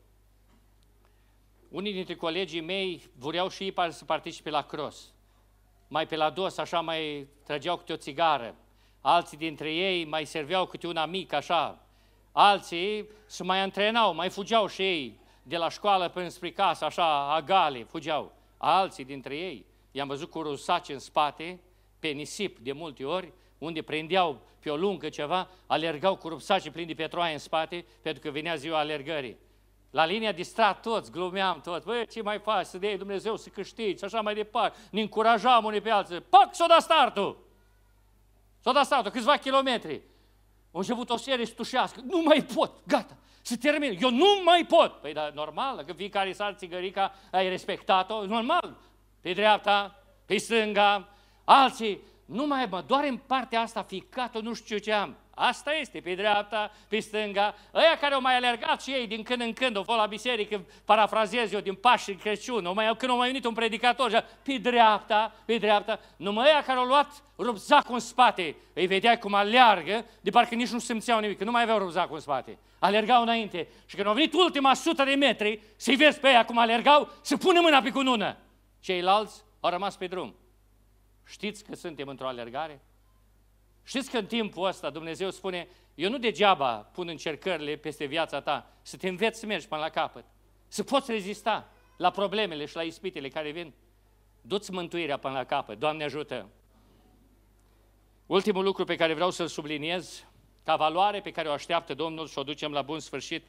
A: Unii dintre colegii mei vreau și ei să participe la cross. Mai pe la dos, așa, mai trăgeau câte o țigară. Alții dintre ei mai serveau câte una mică, așa. Alții se mai antrenau, mai fugeau și ei de la școală până spre casă, așa, agale, fugeau. Alții dintre ei i-am văzut cu rusaci în spate, pe nisip de multe ori, unde prindeau pe o lungă ceva, alergau cu rupsaci plini de petroaie în spate, pentru că venea ziua alergării. La linia distrat toți, glumeam toți, băi, ce mai faci, să dai Dumnezeu să câștigi, și așa mai departe, ne încurajam unii pe alții, pac, s-o dat startul! S-o dat startul, câțiva kilometri. Au început o serie să tușească, nu mai pot, gata, să termin, eu nu mai pot! Păi, dar normal, că fiecare sar țigărica, ai respectat-o, normal, pe dreapta, pe stânga, alții, nu mai mă doare în partea asta ficat-o, nu știu ce am. Asta este, pe dreapta, pe stânga. Ăia care au mai alergat și ei din când în când, au fost la biserică, parafrazez eu, din Paști și Crăciun, când au mai venit un predicator, pe dreapta, numai ăia care au luat rupzacul în spate, îi vedeai cum aleargă, de parcă nici nu simțeau nimic, că nu mai aveau rupzacul în spate. Alergau înainte și când au venit ultima 100 de metri, să-i vezi pe ăia cum alergau, să pună mâna pe cunună. Ceilalți au rămas pe drum. Știți că suntem într-o alergare? Știți că în timpul ăsta Dumnezeu spune, eu nu degeaba pun încercările peste viața ta, să te înveți să mergi până la capăt, să poți rezista la problemele și la ispitele care vin. Du-ți mântuirea până la capăt, Doamne ajută! Ultimul lucru pe care vreau să-l subliniez, ca valoare pe care o așteaptă Domnul și o ducem la bun sfârșit,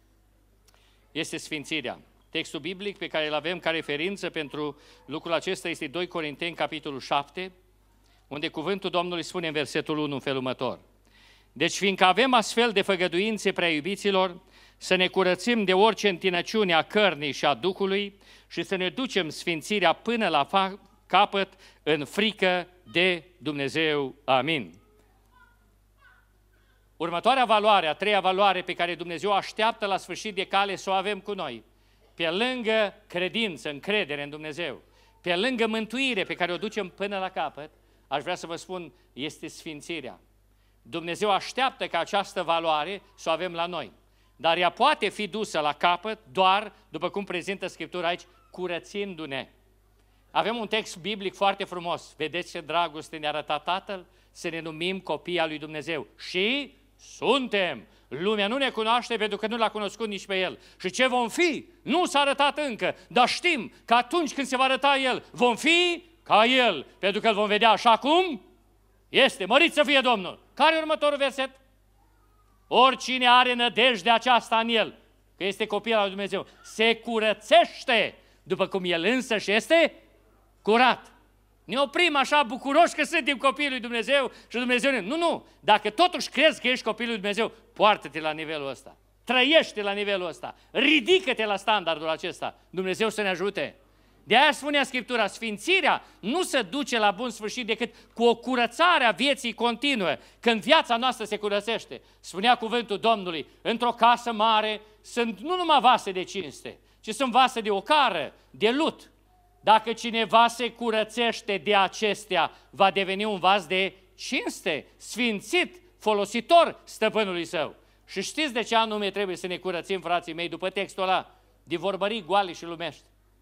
A: este sfințirea. Textul biblic pe care îl avem ca referință pentru lucrul acesta este 2 Corinteni, capitolul 7, unde cuvântul Domnului spune în versetul 1 în felul următor. Deci, fiindcă avem astfel de făgăduințe, prea iubiților, să ne curățim de orice întinăciune a cărnii și a Duhului și să ne ducem sfințirea până la capăt în frică de Dumnezeu. Amin. Următoarea valoare, a treia valoare pe care Dumnezeu așteaptă la sfârșit de cale să o avem cu noi, pe lângă credință, încredere în Dumnezeu, pe lângă mântuire pe care o ducem până la capăt, aș vrea să vă spun, este sfințirea. Dumnezeu așteaptă ca această valoare să o avem la noi, dar ea poate fi dusă la capăt doar, după cum prezintă Scriptura aici, curățindu-ne. Avem un text biblic foarte frumos. Vedeți ce dragoste ne-a arătat Tatăl? Să ne numim copii al lui Dumnezeu. Și suntem. Lumea nu ne cunoaște pentru că nu l-a cunoscut nici pe El. Și ce vom fi? Nu s-a arătat încă, dar știm că atunci când se va arăta El, vom fi ca El, pentru că îl vom vedea așa cum este. Mărit să fie Domnul! Care e următorul verset? Oricine are nădejde aceasta în El, că este copil al lui Dumnezeu, se curățește după cum El însăși este curat. Ne oprim așa bucuroși că suntem copiii lui Dumnezeu și Dumnezeu ne... Nu. Dacă totuși crezi că ești copilul lui Dumnezeu, poartă-te la nivelul ăsta. Trăiește la nivelul ăsta. Ridică-te la standardul acesta. Dumnezeu să ne ajute. De aia spunea Scriptura, sfințirea nu se duce la bun sfârșit decât cu o curățare a vieții continuă, când viața noastră se curățește. Spunea cuvântul Domnului, într-o casă mare sunt nu numai vase de cinste, ci sunt vase de ocară, de lut. Dacă cineva se curățește de acestea, va deveni un vas de cinste, sfințit, folositor stăpânului său. Și știți de ce anume trebuie să ne curățim, frații mei, după textul ăla? De vorbării goale și lumești.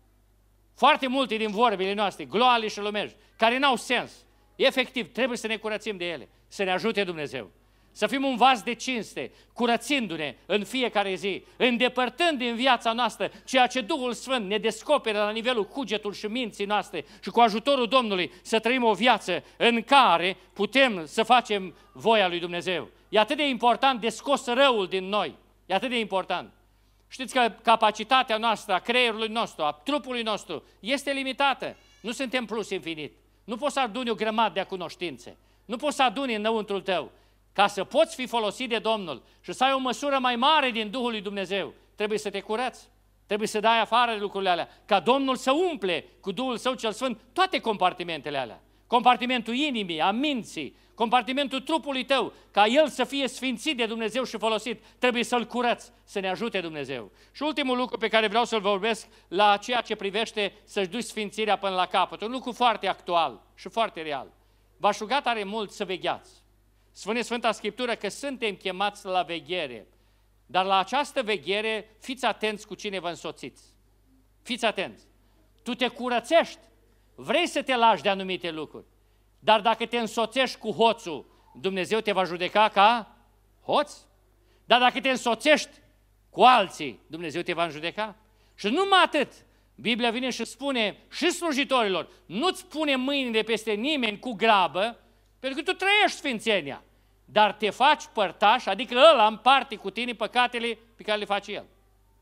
A: Foarte multe din vorbile noastre, goale și lumești, care n-au sens. Efectiv, trebuie să ne curățim de ele, să ne ajute Dumnezeu. Să fim un vas de cinste, curățindu-ne în fiecare zi, îndepărtând din viața noastră ceea ce Duhul Sfânt ne descoperă la nivelul cugetul și minții noastre și cu ajutorul Domnului să trăim o viață în care putem să facem voia lui Dumnezeu. E atât de important de scos răul din noi, e atât de important. Știți că capacitatea noastră, a creierului nostru, a trupului nostru este limitată. Nu suntem plus infinit. Nu poți să aduni o grămadă de cunoștințe. Nu poți să aduni înăuntrul tău. Ca să poți fi folosit de Domnul și să ai o măsură mai mare din Duhul lui Dumnezeu, trebuie să te curăți, trebuie să dai afară de lucrurile alea, ca Domnul să umple cu Duhul Său cel Sfânt toate compartimentele alea. Compartimentul inimii, a minții, compartimentul trupului tău, ca el să fie sfințit de Dumnezeu și folosit, trebuie să-l curăți, să ne ajute Dumnezeu. Și ultimul lucru pe care vreau să-l vorbesc la ceea ce privește să-și duci sfințirea până la capăt, un lucru foarte actual și foarte real. V-aș ruga tare mult să vegheați. Spune Sfânta Scriptură că suntem chemați la veghere, dar la această veghere fiți atenți cu cine vă însoțiți. Fiți atenți. Tu te curățești, vrei să te lași de anumite lucruri, dar dacă te însoțești cu hoțul, Dumnezeu te va judeca ca hoț. Dar dacă te însoțești cu alții, Dumnezeu te va judeca. Și numai atât, Biblia vine și spune și slujitorilor, nu-ți pune mâinile peste nimeni cu grabă, pentru că tu trăiești sfințenia, dar te faci părtaș, adică ăla împarte cu tine păcatele pe care le face el.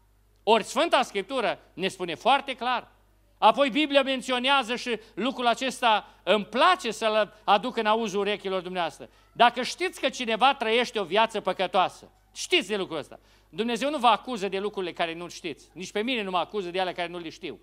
A: Ori Sfânta Scriptură ne spune foarte clar. Apoi Biblia menționează și lucrul acesta îmi place să-l aduc în auzul urechilor dumneavoastră. Dacă știți că cineva trăiește o viață păcătoasă, știți de lucrul ăsta. Dumnezeu nu vă acuză de lucrurile care nu știți. Nici pe mine nu mă acuză de ale care nu le știu.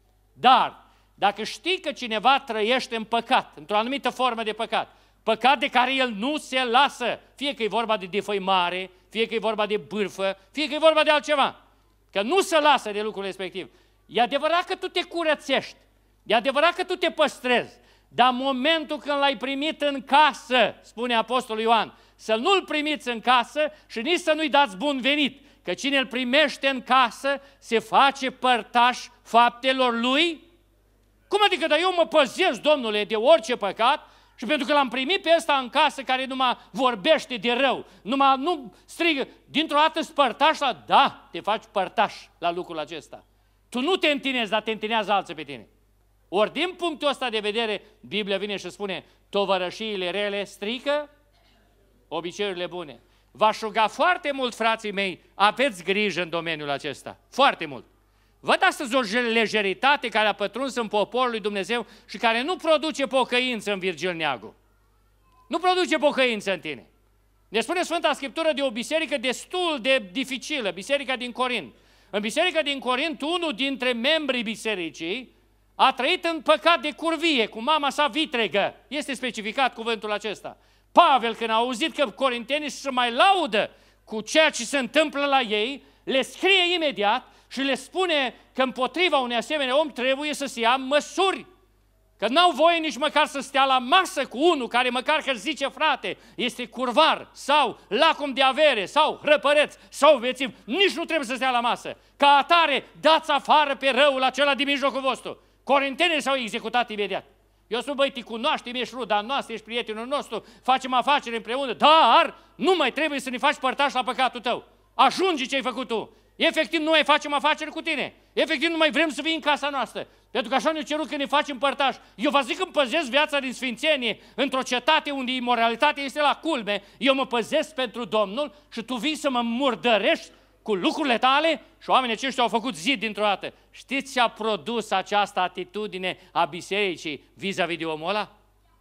A: Dar, dacă știi că cineva trăiește în păcat, într-o anumită formă de păcat, păcat de care el nu se lasă, fie că e vorba de defăimare, fie că e vorba de bârfă, fie că e vorba de altceva, că nu se lasă de lucrul respectiv. E adevărat că tu te curățești, e adevărat că tu te păstrezi, dar momentul când l-ai primit în casă, spune Apostolul Ioan, să nu-l primiți în casă și nici să nu-i dați bun venit, că cine îl primește în casă se face părtaș faptelor lui. Cum adică, dar eu mă păzesc, Domnule, de orice păcat și pentru că l-am primit pe ăsta în casă care numai vorbește de rău, numai nu strigă, dintr-o dată spărtaș la... Da, te faci părtaș la lucrul acesta. Tu nu te întinezi, dar te întinează alții pe tine. Ori din punctul ăsta de vedere, Biblia vine și spune, tovărășiile rele strică obiceiurile bune. V-aș ruga foarte mult, frații mei, aveți grijă în domeniul acesta. Foarte mult. Văd astăzi o lejeritate care a pătruns în poporul lui Dumnezeu și care nu produce pocăință în Virgil Neagu. Nu produce pocăință în tine. Ne spune Sfânta Scriptură de o biserică destul de dificilă, biserica din Corint. În biserica din Corint, unul dintre membrii bisericii a trăit în păcat de curvie, cu mama sa vitregă. Este specificat cuvântul acesta. Pavel, când a auzit că corintenii se mai laudă cu ceea ce se întâmplă la ei, le scrie imediat și le spune că împotriva unui asemenea om trebuie să se ia măsuri. Că n-au voie nici măcar să stea la masă cu unul care măcar că zice, frate, este curvar sau lacom de avere sau răpăreț sau vețiv, nici nu trebuie să stea la masă. Ca atare, dați afară pe răul acela din mijlocul vostru. Corintenii s-au executat imediat. Eu spun, băi, te cunoaștem, ești ruda noastră, ești prietenul nostru, facem afaceri împreună, dar nu mai trebuie să ne faci părtași la păcatul tău. Ajunge ce ai făcut tu. Efectiv, nu mai facem afaceri cu tine. Efectiv, nu mai vrem să vii în casa noastră. Pentru că așa ne-a cerut că ne facem părtași. Eu vă zic că îmi păzesc viața din sfințenie într-o cetate unde imoralitatea este la culme. Eu mă păzesc pentru Domnul și tu vii să mă murdărești cu lucrurile tale? Și oamenii aceștia au făcut zid dintr-o dată. Știți ce a produs această atitudine a bisericii vis-a-vis de omul ăla?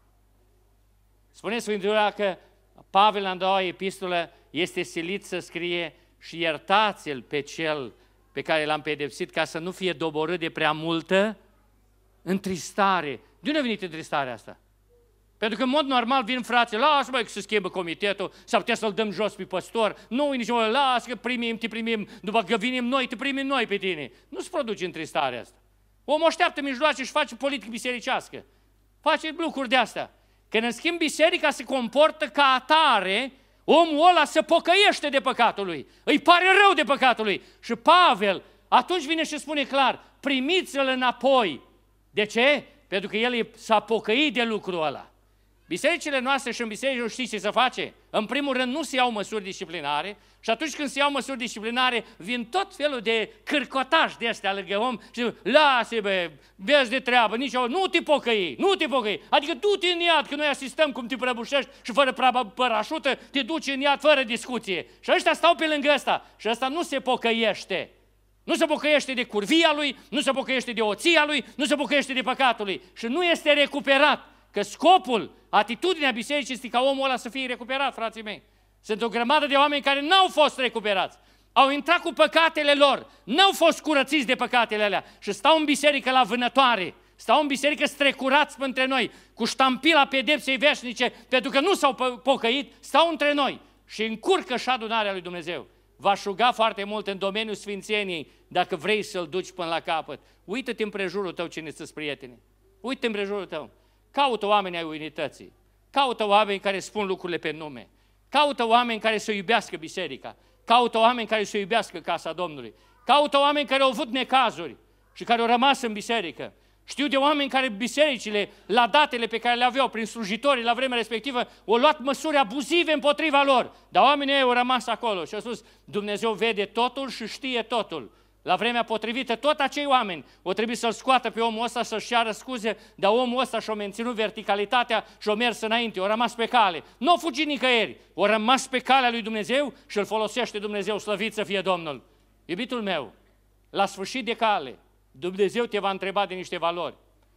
A: Spune Sfântura că Pavel, în a doua epistolă, este silit să scrie: și iertați-l pe cel pe care l-am pedepsit, ca să nu fie doborât de prea multă întristare. De unde a venit întristarea asta? Pentru că în mod normal vin frații, lasă mă că se schimbă comitetul, s-ar putea să-l dăm jos pe păstor, nu nici mă, lasă că te primim, după că vinim noi, te primim noi pe tine. Nu se produce întristarea asta. Omul așteaptă mijloace și face politică bisericească. Face lucruri de astea. Când în schimb biserica se comportă ca atare, omul ăla se pocăiește de păcatul lui, îi pare rău de păcatul lui. Și Pavel atunci vine și spune clar: primiți-l înapoi. De ce? Pentru că el s-a pocăit de lucrul ăla. Bisericile noastre și în biserici știți ce se face? În primul rând nu se iau măsuri disciplinare și atunci când se iau măsuri disciplinare vin tot felul de cârcotași de astea lângă om și lasă bă, vezi de treabă, nu te pocăi, nu te pocăi. Adică du-te în iad, că noi asistăm cum te prăbușești și fără parașută te duci în iad fără discuție. Și ăștia stau pe lângă ăsta și ăsta nu se pocăiește. Nu se pocăiește de curvia lui, nu se pocăiește de oția lui, nu se pocăiește de păcatul lui și nu este recuperat. Că scopul, atitudinea bisericii este ca omul ăla să fie recuperat, frații mei. Sunt o grămadă de oameni care n-au fost recuperați. Au intrat cu păcatele lor, n-au fost curățiți de păcatele alea și stau în biserică la vânătoare, stau în biserică strecurați între noi, cu ștampila pedepsei veșnice, pentru că nu s-au pocăit, stau între noi și încurcă și adunarea lui Dumnezeu. V-aș ruga foarte mult în domeniul sfințeniei, dacă vrei să-l duci până la capăt. Uită-te împrejurul tău cine sunt prieteni. Uită-te împrejurul tău. Caută oameni ai unității, caută oameni care spun lucrurile pe nume, caută oameni care să iubească biserica, caută oameni care să iubească casa Domnului, caută oameni care au avut necazuri și care au rămas în biserică. Știu de oameni care bisericile, la datele pe care le aveau prin slujitorii la vremea respectivă, au luat măsuri abuzive împotriva lor, dar oamenii ei au rămas acolo și au spus: Dumnezeu vede totul și știe totul. La vremea potrivită, tot acei oameni o trebuie să-l scoată pe omul ăsta, să-și ceară scuze, dar omul ăsta și-a menținut verticalitatea și a mers înainte, a rămas pe cale. Nu a fugit nicăieri, a rămas pe calea lui Dumnezeu și îl folosește Dumnezeu, slăvit să fie Domnul. Iubitul meu, la sfârșit de cale, Dumnezeu te va întreba de niște valori.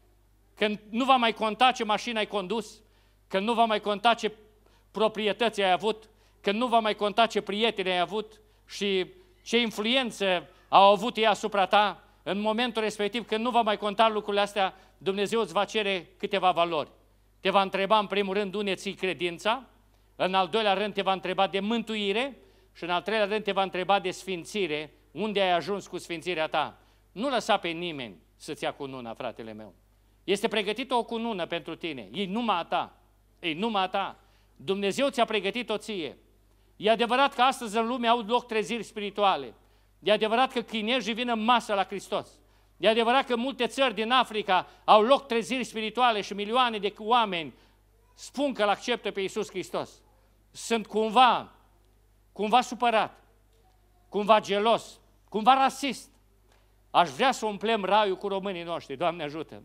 A: Când nu va mai conta ce mașină ai condus, când nu va mai conta ce proprietăți ai avut, când nu va mai conta ce prieteni ai avut și ce influență au avut ei asupra ta, în momentul respectiv, când nu va mai conta lucrurile astea, Dumnezeu îți va cere câteva valori. Te va întreba în primul rând unde ții credința, în al doilea rând te va întreba de mântuire și în al treilea rând te va întreba de sfințire, unde ai ajuns cu sfințirea ta. Nu lăsa pe nimeni să-ți ia cununa, fratele meu. Este pregătită o cunună pentru tine, e numai a ta, e numai a ta. Dumnezeu ți-a pregătit-o ție. E adevărat că astăzi în lume au loc treziri spirituale. E adevărat că chinezii vin în masă la Hristos. E adevărat că multe țări din Africa au loc treziri spirituale și milioane de oameni spun că îl acceptă pe Iisus Hristos. Sunt cumva supărat, cumva gelos, cumva rasist. Aș vrea să umplem raiul cu românii noștri, Doamne ajută.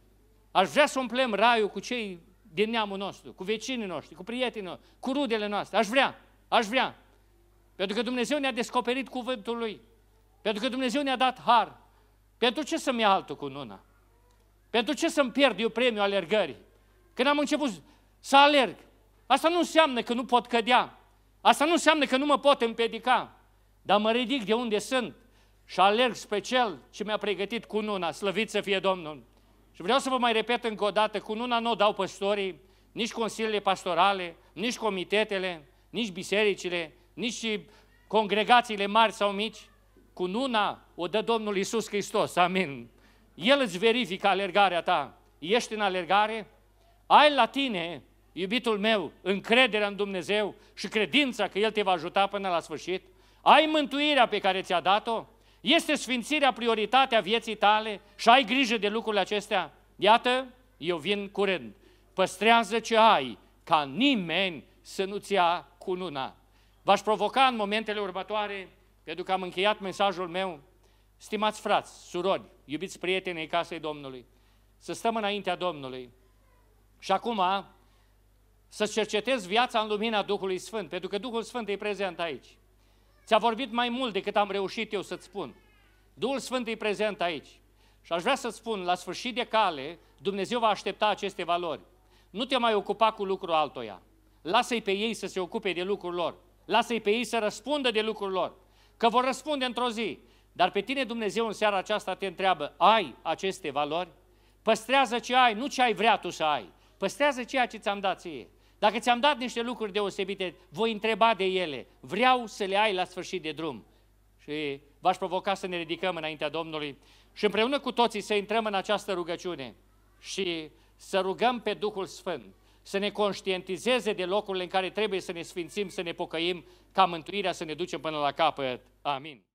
A: Aș vrea să umplem raiul cu cei din neamul nostru, cu vecinii noștri, cu prietenii noștri, cu rudele noastre. Aș vrea. Pentru că Dumnezeu ne-a descoperit cuvântul Lui. Pentru că Dumnezeu ne-a dat har. Pentru ce să-mi ia altul cununa? Pentru ce să-mi pierd eu premiul alergării? Când am început să alerg, asta nu înseamnă că nu pot cădea. Asta nu înseamnă că nu mă pot împiedica. Dar mă ridic de unde sunt și alerg spre Cel ce mi-a pregătit cununa, slăvit să fie Domnul. Și vreau să vă mai repet încă o dată, cununa nu o dau păstorii, nici consiliile pastorale, nici comitetele, nici bisericile, nici congregațiile mari sau mici. Cununa o dă Domnul Iisus Hristos, amin. El îți verifică alergarea ta. Ești în alergare? Ai la tine, iubitul meu, încrederea în Dumnezeu și credința că El te va ajuta până la sfârșit? Ai mântuirea pe care ți-a dat-o? Este sfințirea prioritatea vieții tale și ai grijă de lucrurile acestea? Iată, eu vin curând. Păstrează ce ai, ca nimeni să nu-ți ia cununa. V-aș provoca în momentele următoare, pentru că am încheiat mesajul meu, stimați frați, surori, iubiți prieteni ai casei Domnului, să stăm înaintea Domnului și acum să cercetezi viața în lumina Duhului Sfânt, pentru că Duhul Sfânt e prezent aici. Ți-a vorbit mai mult decât am reușit eu să-ți spun. Duhul Sfânt e prezent aici. Și aș vrea să-ți spun, la sfârșit de cale, Dumnezeu va aștepta aceste valori. Nu te mai ocupa cu lucrul altoia. Lasă-i pe ei să se ocupe de lucrul lor. Lasă-i pe ei să răspundă de lucrul lor. Că vor răspunde într-o zi. Dar pe tine Dumnezeu în seara aceasta te întreabă, ai aceste valori? Păstrează ce ai, nu ce ai vrea tu să ai. Păstrează ceea ce ți-am dat ție. Dacă ți-am dat niște lucruri deosebite, voi întreba de ele. Vreau să le ai la sfârșit de drum. Și v-aș provoca să ne ridicăm înaintea Domnului și împreună cu toții să intrăm în această rugăciune și să rugăm pe Duhul Sfânt să ne conștientizeze de locurile în care trebuie să ne sfințim, să ne pocăim, ca mântuirea să ne ducem până la capăt. Amin.